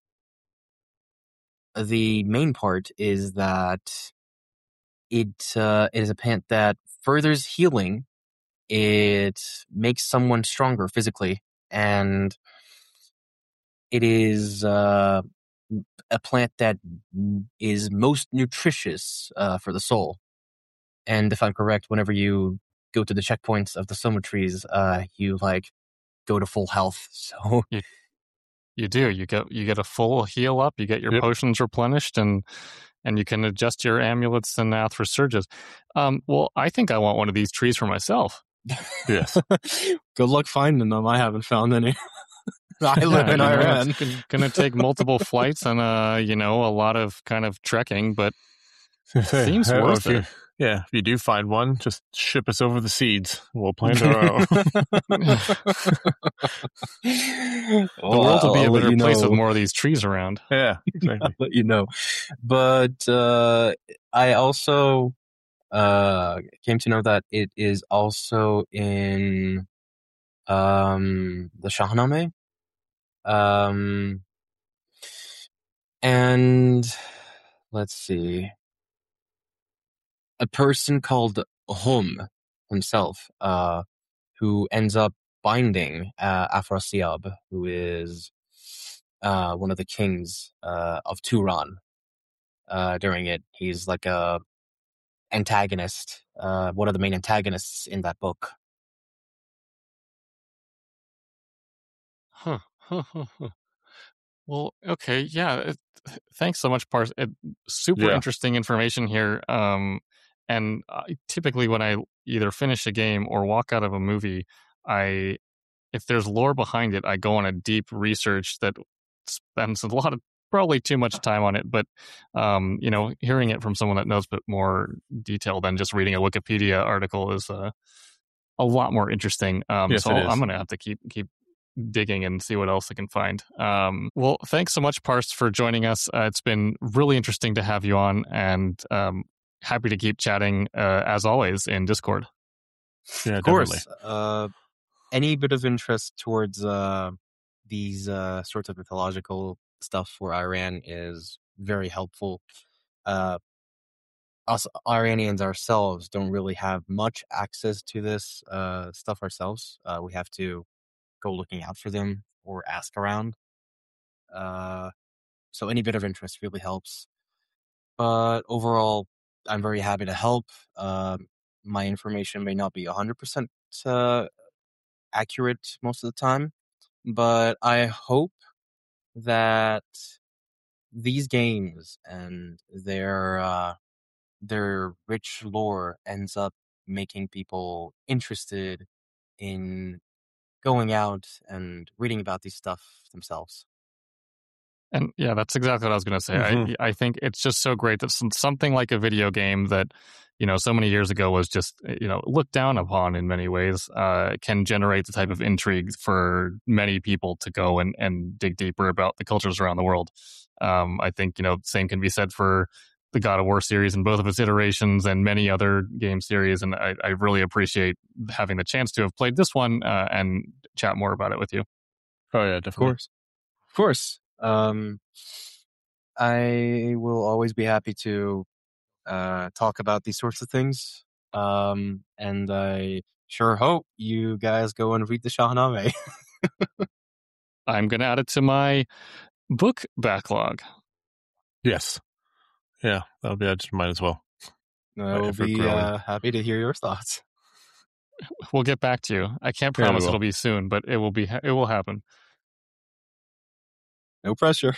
S3: the main part is that it, uh, it is a plant that furthers healing. It makes someone stronger physically, and it is uh, a plant that is most nutritious uh, for the soul. And if I'm correct, whenever you go to the checkpoints of the Soma trees, uh, you like go to full health. So
S1: You you do. You get you get a full heal up, you get your
S2: Yep.
S1: potions replenished, and and you can adjust your amulets and Athra surges. Um, well, I think I want one of these trees for myself.
S2: Yes.
S3: good luck finding them. I haven't found any. I live
S1: Yeah,
S3: in
S1: you know,
S3: Iran.
S1: it's g- gonna take multiple flights and uh, you know, a lot of kind of trekking, but seems
S2: Uh,
S1: worth
S2: if you,
S1: it.
S2: yeah, if you do find one, just ship us over the seeds. We'll plant our own.
S1: The
S3: Well,
S1: world will
S3: I'll,
S1: be a
S3: I'll let
S1: better
S3: you
S1: place with
S3: know.
S1: more of these trees around.
S2: Yeah,
S3: I'll
S2: exactly.
S3: let you know. But uh, I also uh, came to know that it is also in um, the Shahnameh. Um, and let's see. A person called Hum himself, uh, who ends up binding uh, Afrasiab, who is uh, one of the kings uh, of Turan. Uh, during it, he's like a antagonist, uh, one of the main antagonists in that book.
S1: Huh. Huh, huh, huh. Well, okay, yeah. It, thanks so much, Pars. It, super
S2: Yeah.
S1: interesting information here. Um, and I, typically, when I either finish a game or walk out of a movie, I, if there's lore behind it, I go on a deep research that spends a lot of probably too much time on it. But um, you know, hearing it from someone that knows a bit more detail than just reading a Wikipedia article is uh, a lot more interesting. Um,
S2: Yes,
S1: so
S2: it is.
S1: I'm gonna have to keep keep digging and see what else I can find. Um, well, thanks so much, Parse, for joining us. Uh, it's been really interesting to have you on, and um, happy to keep chatting uh, as always in Discord.
S2: Yeah,
S3: Of course, uh, any bit of interest towards uh, these uh, sorts of mythological stuff for Iran is very helpful. Uh, us Iranians ourselves don't really have much access to this uh, stuff ourselves. Uh, we have to go looking out for them or ask around. Uh, so any bit of interest really helps. But overall, I'm very happy to help. Um, my information may not be one hundred percent uh, accurate most of the time, but I hope that these games and their uh, their rich lore ends up making people interested in going out and reading about these stuff themselves.
S1: And yeah, that's exactly what I was going to say.
S2: Mhm.
S1: I I think it's just so great that some, something like a video game that, you know, so many years ago was just, you know, looked down upon in many ways, uh, can generate the type of intrigue for many people to go and, and dig deeper about the cultures around the world. Um, I think, you know, same can be said for the God of War series in both of its iterations and many other game series, and I, I really appreciate having the chance to have played this one uh, and chat more about it with you.
S2: Oh yeah,
S3: Of
S2: definitely.
S3: course. Of course. Um, I will always be happy to uh, talk about these sorts of things. Um, and I sure hope you guys go and read the Shahnameh.
S1: I'm going to add it to my book backlog.
S2: Yes. Yeah, that'll be added to mine as well.
S3: I
S2: My
S3: will
S2: effort
S3: be
S2: growing.
S3: uh, happy to hear your thoughts.
S1: We'll get back to you. I can't
S2: Yeah, we
S1: promise
S2: will.
S1: it'll be soon, but it will be. It will happen.
S3: No pressure.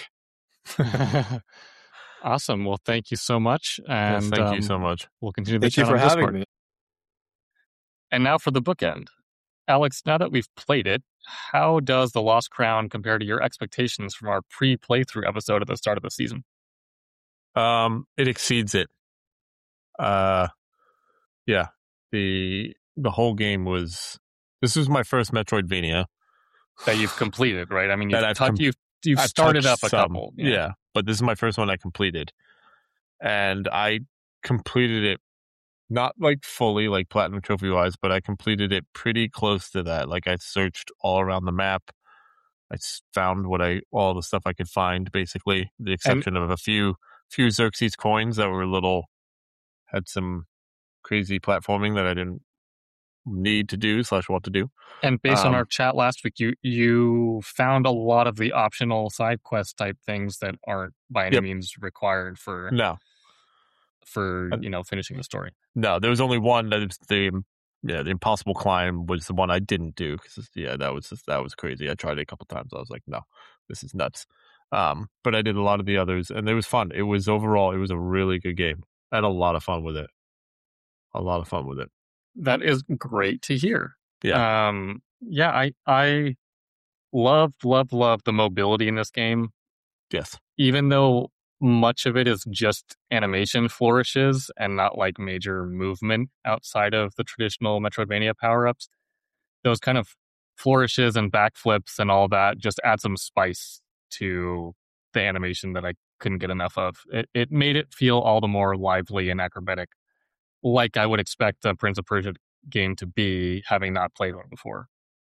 S1: Awesome. Well, thank you so much, and
S2: Yes, thank
S1: um,
S2: you so much.
S1: we'll continue the
S3: Thank you
S1: chat
S3: for
S1: on
S3: having
S1: Discord.
S3: me.
S1: And now for the bookend. Alex, now that we've played it, how does The Lost Crown compare to your expectations from our pre-playthrough episode at the start of the season?
S2: Um, it exceeds it. Uh, yeah. The the whole game was. This was my first Metroidvania
S1: That you've completed, right? I mean, you've
S2: That I've
S1: tou-
S2: com-
S1: you've you've
S2: I've
S1: started
S2: touched
S1: up a
S2: some.
S1: couple.
S2: Yeah. But this is my first one I completed, and I completed it not like fully, like platinum trophy wise, but I completed it pretty close to that. Like I searched all around the map. I s- found what I all the stuff I could find, basically, the exception of a few few Xerxes coins that were a little had some crazy platforming that I didn't need to do slash want to do.
S1: And based on
S2: Um,
S1: our chat last week, you you found a lot of the optional side quest type things that aren't by any
S2: Yep.
S1: means required for
S2: No,
S1: for
S2: And-
S1: you know finishing the story.
S2: no, there was only one that was the yeah the impossible climb was the one I didn't do because yeah that was just, that was crazy. I tried it a couple times. I was like, no, this is nuts. Um, but I did a lot of the others, and it was fun. It was overall, it was a really good game. I had a lot of fun with it. A lot of fun with it.
S1: That is great to hear.
S2: Yeah.
S1: Um, yeah, I I love love love the mobility in this game.
S2: Yes.
S1: Even though much of it is just animation flourishes and not like major movement outside of the traditional Metroidvania power-ups, those kind of flourishes and backflips and all that just add some spice to the animation that I couldn't get enough of. It, it made it feel all the more lively and acrobatic, like I would expect a Prince of Persia game to be, having not played one before.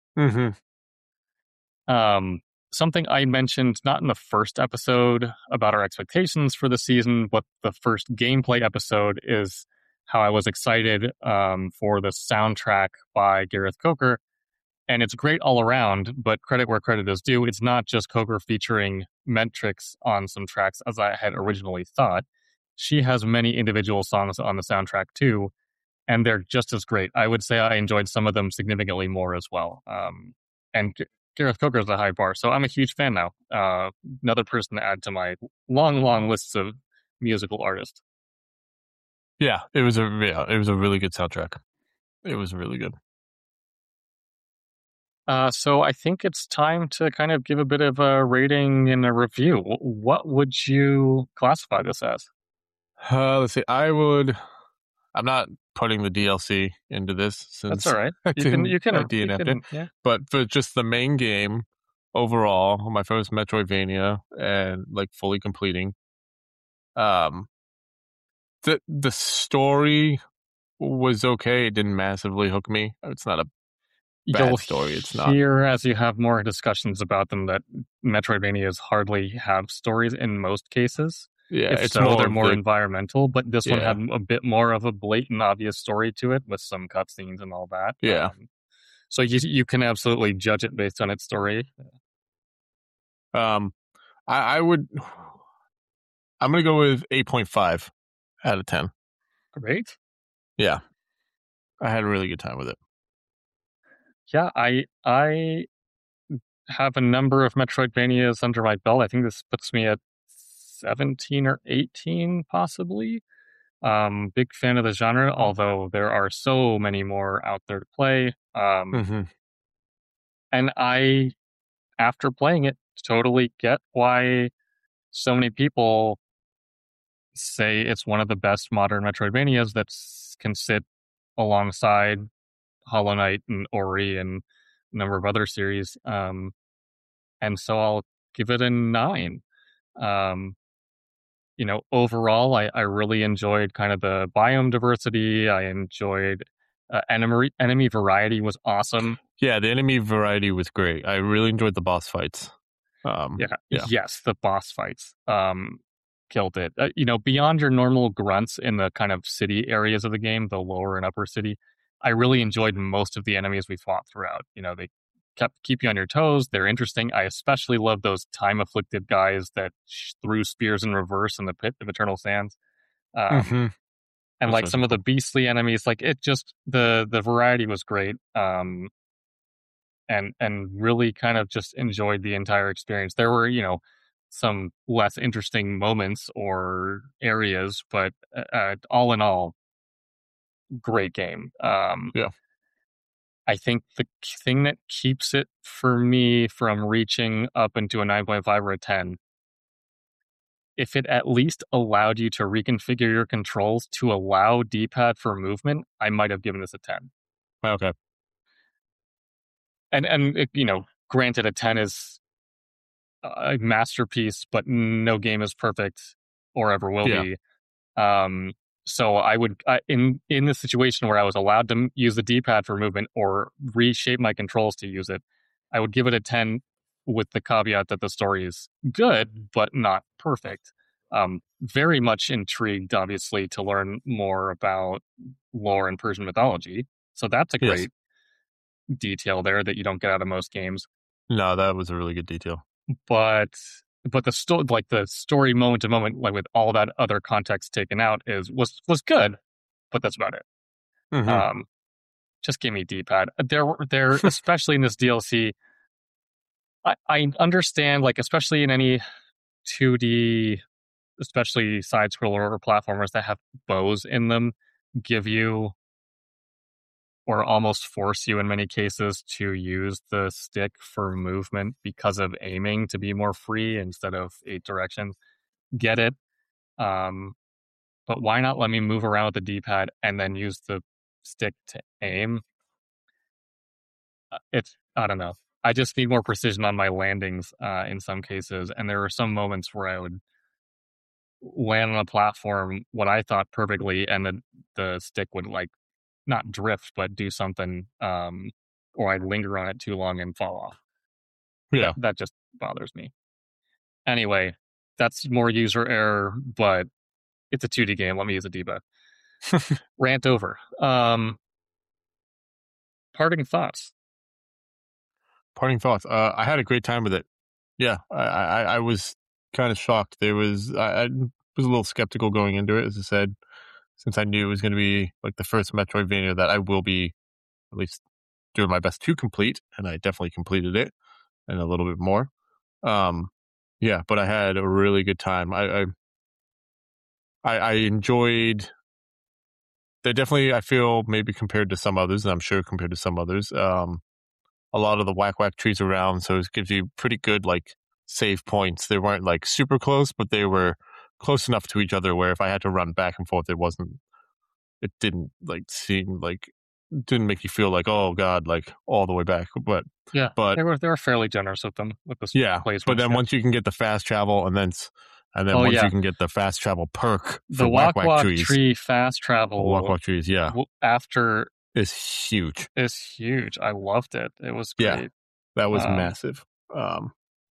S2: Mm-hmm.
S1: Um, something I mentioned not in the first episode about our expectations for the season, but the first gameplay episode is how I was excited um, for the soundtrack by Gareth Coker. And it's great all around, but credit where credit is due. It's not just Coker featuring Mentrix on some tracks as I had originally thought. She has many individual songs on the soundtrack too, and they're just as great. I would say I enjoyed some of them significantly more as well. Um, and G- Gareth Coker is a high bar, so I'm a huge fan now. Uh, another person to add to my long, long lists of musical artists.
S2: Yeah, it was a yeah, it was a really good soundtrack. It was really good.
S1: Uh, so I think it's time to kind of give a bit of a rating and a review. Wh- What would you classify this as?
S2: Uh, let's see. I would. I'm not putting the D L C into this since
S1: That's all right.
S2: I
S1: You can,
S2: didn't-
S1: you can,
S2: I
S1: you
S2: D N F'd
S1: can,
S2: it.
S1: yeah.
S2: But for just the main game overall, my first Metroidvania and like fully completing, um, the the story was okay. It didn't massively hook me. It's not a bad
S1: You'll
S2: story. It's not.
S1: hear as you have more discussions about them that Metroidvanias hardly have stories in most cases.
S2: Yeah,
S1: If
S2: it's
S1: so,
S2: more
S1: they're
S2: of
S1: more
S2: the-
S1: environmental, but this one
S2: Yeah.
S1: had a bit more of a blatant, obvious story to it with some cutscenes and all that.
S2: Yeah.
S1: Um, so you you can absolutely judge it based on its story.
S2: Um, I, I would. I'm gonna go with eight point five out of ten.
S1: Great.
S2: Yeah, I had a really good time with it.
S1: Yeah, I I have a number of Metroidvanias under my belt. I think this puts me at seventeen or eighteen, possibly. Um, big fan of the genre, although there are so many more out there to play. Um,
S2: Mm-hmm.
S1: and I, after playing it, totally get why so many people say it's one of the best modern Metroidvanias that can sit alongside Hollow Knight and Ori and a number of other series. Um, and so I'll give it a nine. Um, you know, overall, I, I really enjoyed kind of the biome diversity. I enjoyed uh, enemy enemy variety was awesome.
S2: Yeah, the enemy variety was great. I really enjoyed the boss fights. Um,
S1: Yeah,
S2: yeah.
S1: yes, the boss fights um, killed it. Uh, you know, beyond your normal grunts in the kind of city areas of the game, the lower and upper city, I really enjoyed most of the enemies we fought throughout. You know, they kept keep you on your toes. They're interesting. I especially love those time afflicted guys that sh- threw spears in reverse in the pit of eternal sands. Um,
S2: Mm-hmm.
S1: and
S2: That's
S1: like
S2: really
S1: some of the
S2: cool.
S1: beastly enemies, like it just the the variety was great. Um, and and really kind of just enjoyed the entire experience. There were, you know, some less interesting moments or areas, but uh, uh, all in all, great game. Um,
S2: Yeah.
S1: I think the thing that keeps it for me from reaching up into a nine point five or a ten, if it at least allowed you to reconfigure your controls to allow D-pad for movement, I might have given this a ten.
S2: Okay.
S1: And and it, you know, granted, a ten is a masterpiece, but no game is perfect or ever will
S2: Yeah.
S1: be. Um, so I would I, in in the situation where I was allowed to m- use the D-pad for movement or reshape my controls to use it, I would give it a ten with the caveat that the story is good but not perfect. Um, very much intrigued, obviously, to learn more about lore and Persian mythology. So that's a
S2: Yes.
S1: great detail there that you don't get out of most games.
S2: No, that was a really good detail.
S1: but but the story, like the story moment to moment, like with all that other context taken out, is was was good, but that's about it.
S2: Mm-hmm.
S1: Um, just give me D-pad. There, were- there, especially in this D L C, I, I understand, like especially in any two D, especially side scroller or platformers that have bows in them, give you or almost force you in many cases to use the stick for movement because of aiming to be more free instead of eight directions. Get it. Um, but why not let me move around with the D-pad and then use the stick to aim? Uh, It's I don't know. I just need more precision on my landings uh, in some cases, and there were some moments where I would land on a platform what I thought perfectly, and the the stick would like not drift but do something, um, or I'd linger on it too long and fall off. That
S2: Yeah.
S1: that just bothers me. Anyway, that's more user error, but it's a two D game. Let me use a D-pad. Rant over. Um, parting thoughts.
S2: Parting thoughts. Uh, I had a great time with it. Yeah, I, I, I was kind of shocked. There was I, I was a little skeptical going into it, as I said, since I knew it was going to be like the first Metroidvania that I will be at least doing my best to complete, and I definitely completed it and a little bit more. Um, yeah, but I had a really good time. I I, I I enjoyed. They definitely, I feel, maybe compared to some others, and I'm sure compared to some others, um, a lot of the whack whack trees around, so it gives you pretty good like save points. They weren't like super close, but they were close enough to each other where if I had to run back and forth, it wasn't. It didn't like seem like didn't make you feel like, oh god, like all the way back. But
S1: Yeah,
S2: but
S1: they were they were fairly generous with them with this
S2: yeah,
S1: plays
S2: but
S1: once.
S2: then
S1: Yeah.
S2: once you can get the fast travel, and then s- and then
S1: Oh
S2: once
S1: yeah,
S2: you can get the fast travel perk
S1: the
S2: for whack
S1: Walk
S2: whack
S1: Walk
S2: trees,
S1: Tree fast
S2: whack
S1: travel
S2: whack trees, yeah,
S1: w- after
S2: is huge.
S1: is huge. I loved it. It was
S2: Yeah,
S1: great.
S2: that was
S1: Um,
S2: massive. Um,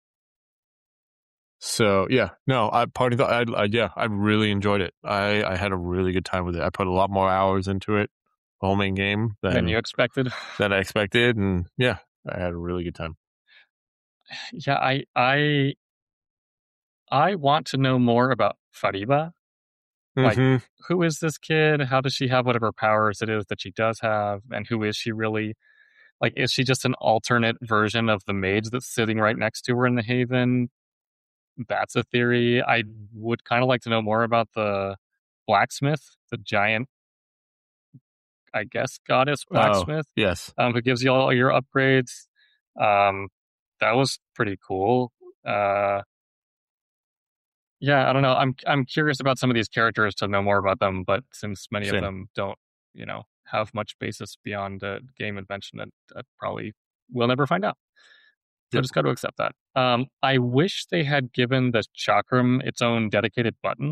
S2: So yeah, no, I party. Th- I, I yeah, I really enjoyed it. I I had a really good time with it. I put a lot more hours into it, the whole main game,
S1: than
S2: than
S1: you expected.
S2: than I expected, and yeah, I had a really good time.
S1: Yeah, I I I want to know more about Fariba. Like,
S2: Mm-hmm.
S1: who is this kid? How does she have whatever powers it is that she does have? And who is she really? Like, is she just an alternate version of the mage that's sitting right next to her in the Haven? That's a theory. I would kind of like to know more about the blacksmith, the giant, I guess, goddess
S2: Oh
S1: blacksmith,
S2: yes,
S1: um, who gives you all your upgrades. Um, that was pretty cool. Uh, yeah, I don't know. I'm I'm curious about some of these characters to know more about them, but since many of
S2: same.
S1: them don't, you know, have much basis beyond uh, game invention, that, that probably we'll never find out. So I
S2: Yep.
S1: just got to accept that. Um, I wish they had given the chakram its own dedicated button.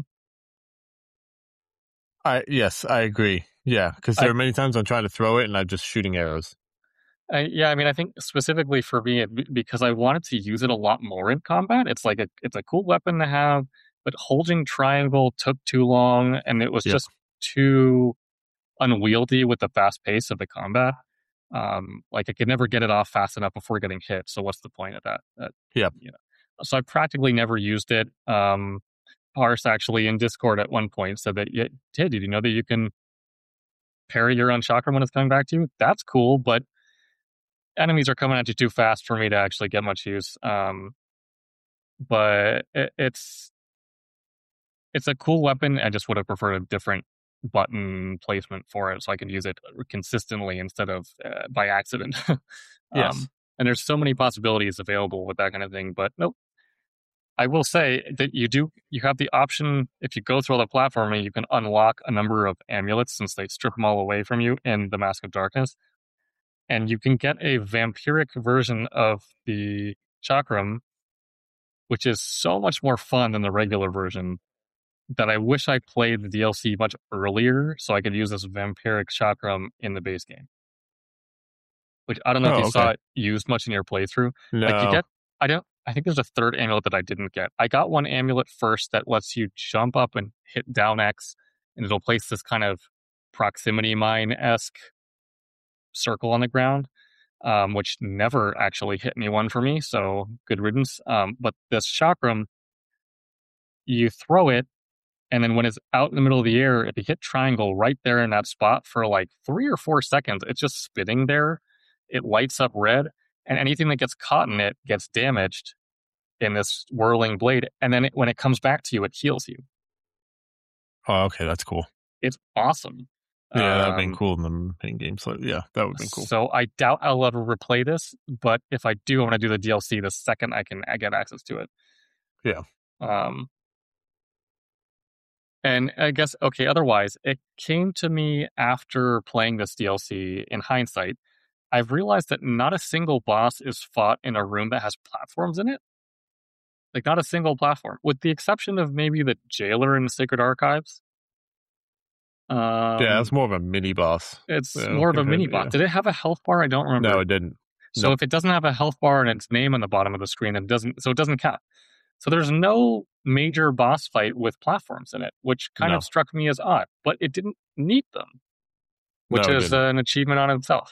S2: I yes, I agree. Yeah, because there
S1: I-
S2: are many times I'm trying to throw it and I'm just shooting arrows.
S1: I, yeah, I mean, I think specifically for me, it, because I wanted to use it a lot more in combat. It's like a, it's a cool weapon to have, but holding triangle took too long, and it was
S2: Yep.
S1: just too unwieldy with the fast pace of the combat. Um, like I could never get it off fast enough before getting hit. So what's the point of that? that
S2: Yep.
S1: You know. So I practically never used it. Um, Parse actually in Discord at one point said that, yeah, hey, did you know that you can parry your own chakra when it's coming back to you? That's cool, but enemies are coming at you too fast for me to actually get much use. Um, but it, it's it's a cool weapon. I just would have preferred a different button placement for it so I could use it consistently instead of uh, by accident. um,
S2: Yes.
S1: And there's so many possibilities available with that kind of thing. But nope. I will say that you do you have the option if you go through all the platforming, you can unlock a number of amulets since they strip them all away from you in the Mask of Darkness. And you can get a vampiric version of the chakram, which is so much more fun than the regular version, that I wish I played the D L C much earlier so I could use this vampiric chakram in the base game. Which I don't know
S2: Oh,
S1: if you
S2: okay.
S1: saw it used much in your playthrough.
S2: No.
S1: Like you get, I don't, I think there's a third amulet that I didn't get. I got one amulet first that lets you jump up and hit down X, and it'll place this kind of proximity mine esque circle on the ground, um, which never actually hit anyone for me. So good riddance. Um, but this chakram, you throw it, and then when it's out in the middle of the air, if you hit triangle right there in that spot for like three or four seconds, it's just spitting there. It lights up red, and anything that gets caught in it gets damaged in this whirling blade. And then it, when it comes back to you, it heals you.
S2: Oh, okay, that's cool.
S1: It's awesome.
S2: Yeah, that would have
S1: Um,
S2: been cool in the main game. So yeah, that would have been cool.
S1: So I doubt I'll ever replay this, but if I do, I want to do the D L C the second I can I get access to it.
S2: Yeah.
S1: Um, and I guess, okay, otherwise, it came to me after playing this D L C in hindsight. I've realized that not a single boss is fought in a room that has platforms in it. Like, not a single platform, with the exception of maybe the jailer in the Sacred Archives. Um,
S2: yeah, it's more of a mini boss.
S1: It's
S2: Yeah,
S1: more of a
S2: compared-
S1: mini boss.
S2: yeah.
S1: Did it have a health bar? I don't remember.
S2: No, it didn't.
S1: So
S2: Nope.
S1: if it doesn't have a health bar and its name on the bottom of the screen, then it doesn't. So it doesn't count. So there's no major boss fight with platforms in it, which kind
S2: No.
S1: of struck me as odd. But it didn't need them, which
S2: No, it
S1: is
S2: didn't.
S1: uh, an achievement on itself.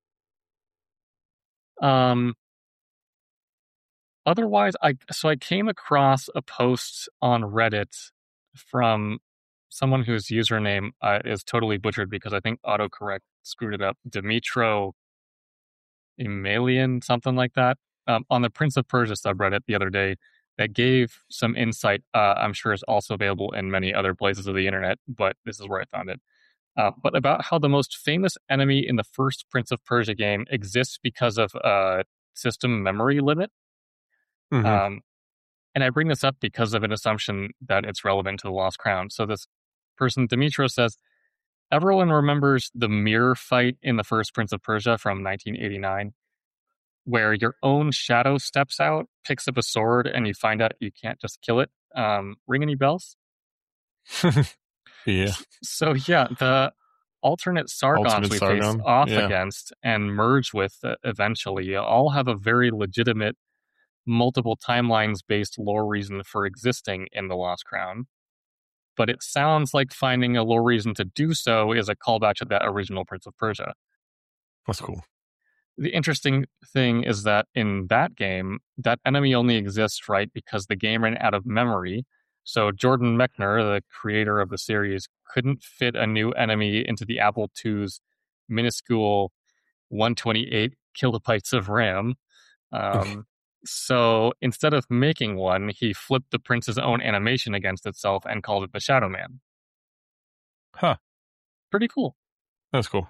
S1: Um. Otherwise, I so I came across a post on Reddit from someone whose username uh, is totally butchered because I think autocorrect screwed it up. Dimitro Emelian, something like that, um, on the Prince of Persia subreddit the other day that gave some insight. Uh, I'm sure is also available in many other places of the internet, but this is where I found it. Uh, but about how the most famous enemy in the first Prince of Persia game exists because of a system memory limit.
S2: Mhm.
S1: Um, and I bring this up because of an assumption that it's relevant to the Lost Crown. So this person, Dimitro, says, everyone remembers the mirror fight in the first Prince of Persia from nineteen eighty-nine, where your own shadow steps out, picks up a sword, and you find out you can't just kill it. Um, ring any bells?
S2: yeah.
S1: So yeah, the alternate Sargons
S2: Ultimate
S1: we face
S2: Sargon,
S1: off
S2: yeah.
S1: against and merge with uh, eventually all have a very legitimate multiple timelines based lore reason for existing in the Lost Crown. But it sounds like finding a lore reason to do so is a callback to that original Prince of Persia.
S2: That's cool.
S1: The interesting thing is that in that game, that enemy only exists, right, because the game ran out of memory. So Jordan Mechner, the creator of the series, couldn't fit a new enemy into the Apple two's minuscule one twenty-eight kilobytes of RAM. Um, so instead of making one, he flipped the prince's own animation against itself and called it the Shadow Man.
S2: Huh.
S1: Pretty cool.
S2: That's cool.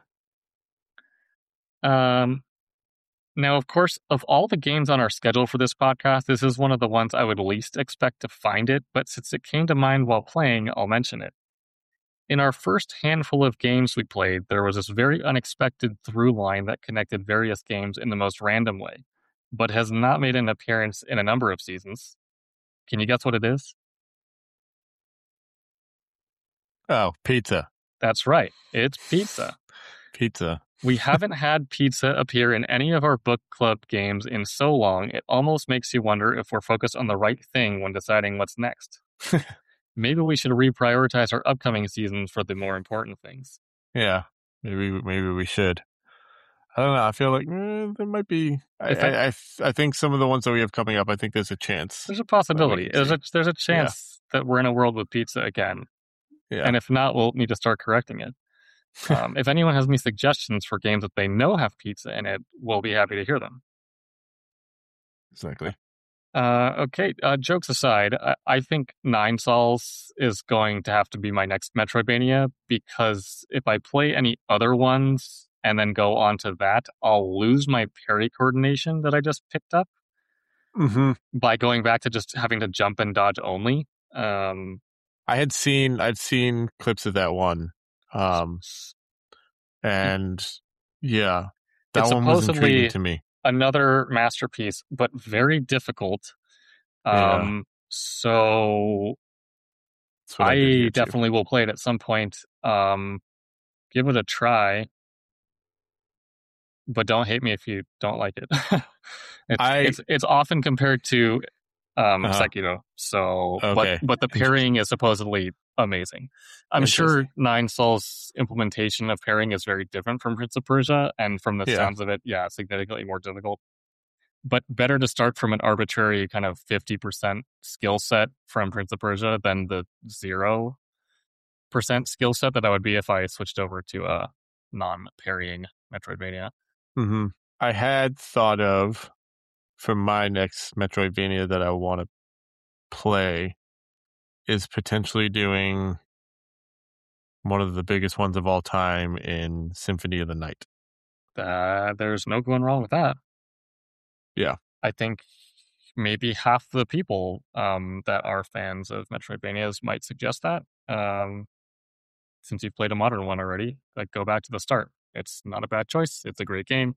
S1: Um, now, of course, of all the games on our schedule for this podcast, this is one of the ones I would least expect to find it, but since it came to mind while playing, I'll mention it. In our first handful of games we played, there was this very unexpected through line that connected various games in the most random way. but has not made an appearance in a number of seasons. Can you guess what it is?
S2: Oh, pizza.
S1: That's right. It's pizza.
S2: Pizza.
S1: We haven't had pizza appear in any of our book club games in so long, it almost makes you wonder if we're focused on the right thing when deciding what's next. Maybe we should reprioritize our upcoming seasons for the more important things.
S2: Yeah, maybe maybe we should. I don't know. I feel like eh, there might be. I
S1: If I-
S2: I, I I think some of the ones that we have coming up, I think there's a chance.
S1: There's a possibility.
S2: But wait and
S1: There's a, there's a chance that we're in a world with pizza again.
S2: Yeah.
S1: And if not, we'll need to start correcting it. Um, if anyone has any suggestions for games that they know have pizza in it, we'll be happy to hear them.
S2: Exactly.
S1: Uh, okay, uh, jokes aside, I, I think Nine Sols is going to have to be my next Metroidvania, because if I play any other ones and then go on to that, I'll lose my parry coordination that I just picked up
S2: Mm-hmm.
S1: by going back to just having to jump and dodge only. Um,
S2: I had seen I'd seen clips of that one, um, and yeah, that
S1: It's
S2: one was
S1: supposedly-
S2: intriguing to me.
S1: another masterpiece, but very difficult.
S2: Yeah.
S1: Um, so
S2: That's what I,
S1: I,
S2: did here, too.
S1: definitely will play it at some point. Um, give it a try, but don't hate me if you don't like it. it's,
S2: I-
S1: it's it's often compared to um,
S2: Uh-huh.
S1: Sekiro. So,
S2: Okay.
S1: but but the parrying is supposedly amazing. I'm sure
S2: Interesting.
S1: Nine Souls' implementation of parrying is very different from Prince of Persia, and from the
S2: Yeah.
S1: sounds of it, yeah, significantly more difficult. But better to start from an arbitrary kind of fifty percent skill set from Prince of Persia than the zero percent skill set that I would be if I switched over to a non-parrying Metroidvania.
S2: Mm-hmm. I had thought of for my next Metroidvania that I want to play is potentially doing one of the biggest ones of all time in Symphony of the Night.
S1: Uh, there's no going wrong with that.
S2: Yeah.
S1: I think maybe half the people um, that are fans of Metroidvanias might suggest that. Um, since you've played a modern one already, like go back to the start. It's not a bad choice. It's a great game.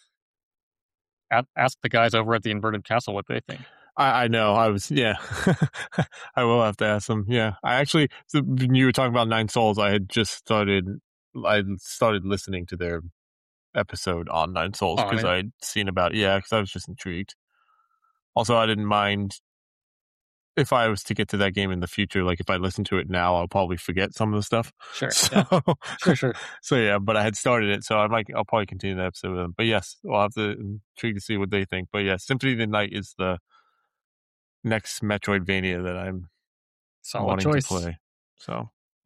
S1: A- ask the guys over at the Inverted Castle what they think.
S2: I, I know. I was, yeah. I will have to ask them. Yeah. I actually, so when you were talking about Nine Souls, I had just started, I started listening to their episode on Nine Souls
S1: On
S2: because
S1: it?
S2: I had seen about it. Yeah, because I was just intrigued. Also, I didn't mind if I was to get to that game in the future. Like if I listen to it now, I'll probably forget some of the stuff.
S1: Sure.
S2: So,
S1: Yeah. Sure, sure.
S2: so yeah, but I had started it, so I might, I'll probably continue the episode with them. But yes, we'll have to intrigue to see what they think. But yeah, Symphony of the Night is the next Metroidvania that I'm
S1: Solid
S2: wanting
S1: choice.
S2: to play. So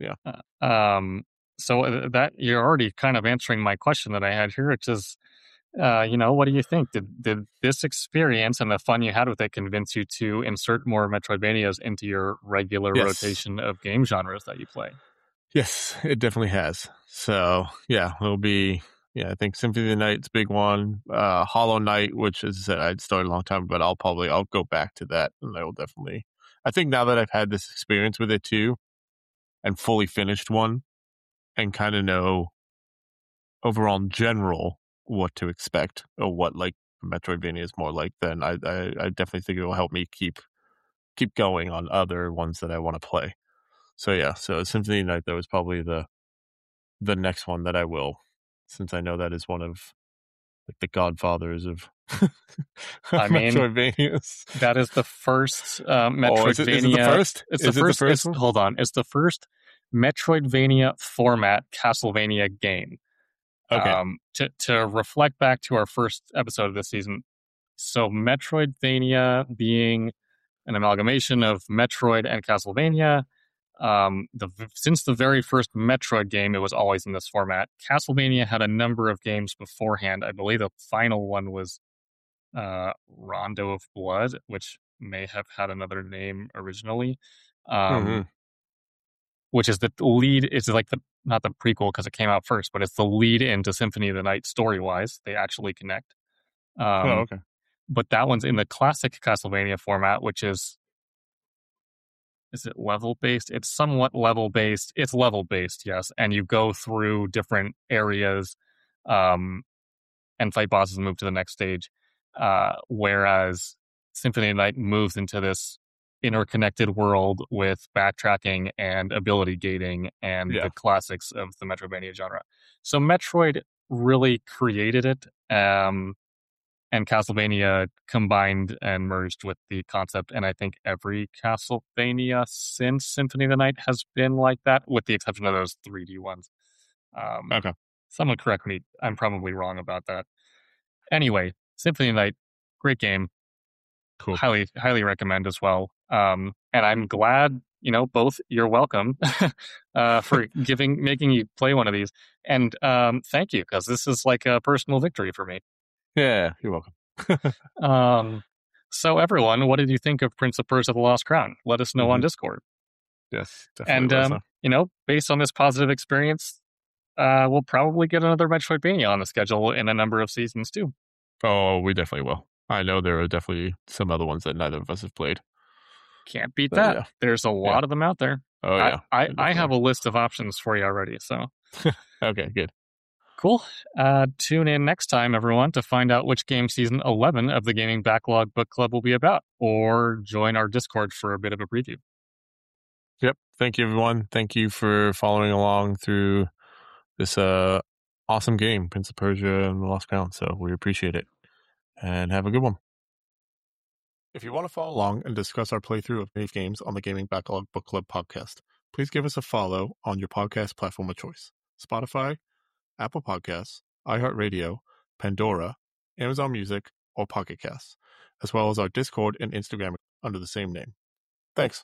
S1: Um, so uh, that you're already kind of answering my question that I had here, which is, uh, you know, what do you think? Did did this experience and the fun you had with it convince you to insert more Metroidvanias into your regular
S2: Yes.
S1: rotation of game genres that you play?
S2: yes, it definitely has. So yeah, it'll be. Yeah, I think Symphony of the Night's a big one. Uh, Hollow Knight, which as I said, I'd started a long time, but I'll probably I'll go back to that, and I will definitely. I think now that I've had this experience with it too, and fully finished one, and kind of know overall in general what to expect or what like Metroidvania is more like, then I I, I definitely think it will help me keep keep going on other ones that I want to play. So yeah, so Symphony of the Night that was probably the the next one that I will, since I know that is one of like the godfathers of
S1: I mean,
S2: Metroidvanias.
S1: That is the first uh, Metroidvania.
S2: Oh, is it, is it the first?
S1: It's
S2: is
S1: the
S2: it
S1: first.
S2: the first
S1: it's-
S2: one?
S1: hold on, it's the first Metroidvania format Castlevania game.
S2: Okay.
S1: Um, to to reflect back to our first episode of this season, so Metroidvania being an amalgamation of Metroid and Castlevania. Um, the since the very first Metroid game, it was always in this format. Castlevania had a number of games beforehand. I believe the final one was uh, Rondo of Blood, which may have had another name originally. Um,
S2: Mhm.
S1: Which is the lead. It's like the not the prequel because it came out first, but it's the lead into Symphony of the Night story wise. They actually connect. Um,
S2: oh, okay.
S1: But that one's in the classic Castlevania format, which is is it level based? It's somewhat level based. It's level based, yes. And you go through different areas, um, and fight bosses and move to the next stage. uh, whereas Symphony of the Night moves into this interconnected world with backtracking and ability gating and
S2: Yeah.
S1: the classics of the Metroidvania genre. So Metroid really created it, um, and Castlevania combined and merged with the concept. And I think every Castlevania since Symphony of the Night has been like that, with the exception of those three D ones. Um,
S2: Okay.
S1: Someone correct me. I'm probably wrong about that. Anyway, Symphony of the Night, great game.
S2: Cool.
S1: Highly, highly recommend as well. Um, and I'm glad, you know, both you're welcome uh, for giving, making you play one of these. And um, thank you, because this is like a personal victory for me.
S2: Yeah, you're welcome.
S1: um, so everyone, what did you think of Prince of Persia: The Lost Crown? Let us know
S2: mm-hmm.
S1: on Discord.
S2: Yes, definitely.
S1: And, um, you know, based on this positive experience, uh, we'll probably get another Metroidvania on the schedule in a number of seasons too.
S2: Oh, we definitely will. I know there are definitely some other ones that neither of us have played.
S1: Can't beat
S2: But,
S1: that.
S2: yeah.
S1: There's a lot
S2: Yeah.
S1: of them out there.
S2: Oh, yeah.
S1: I, I, I have a list of options for you already, so.
S2: Okay, good.
S1: Cool. Uh, tune in next time, everyone, to find out which game season eleven of the Gaming Backlog Book Club will be about, or join our Discord for a bit of a preview.
S2: Yep. Thank you, everyone. Thank you for following along through this uh, awesome game, Prince of Persia and the Lost Crown. So we appreciate it. And have a good one. If you want to follow along and discuss our playthrough of Knave games on the Gaming Backlog Book Club podcast, please give us a follow on your podcast platform of choice. Spotify, Apple Podcasts, iHeartRadio, Pandora, Amazon Music, or Pocket Casts, as well as our Discord and Instagram under the same name. Thanks.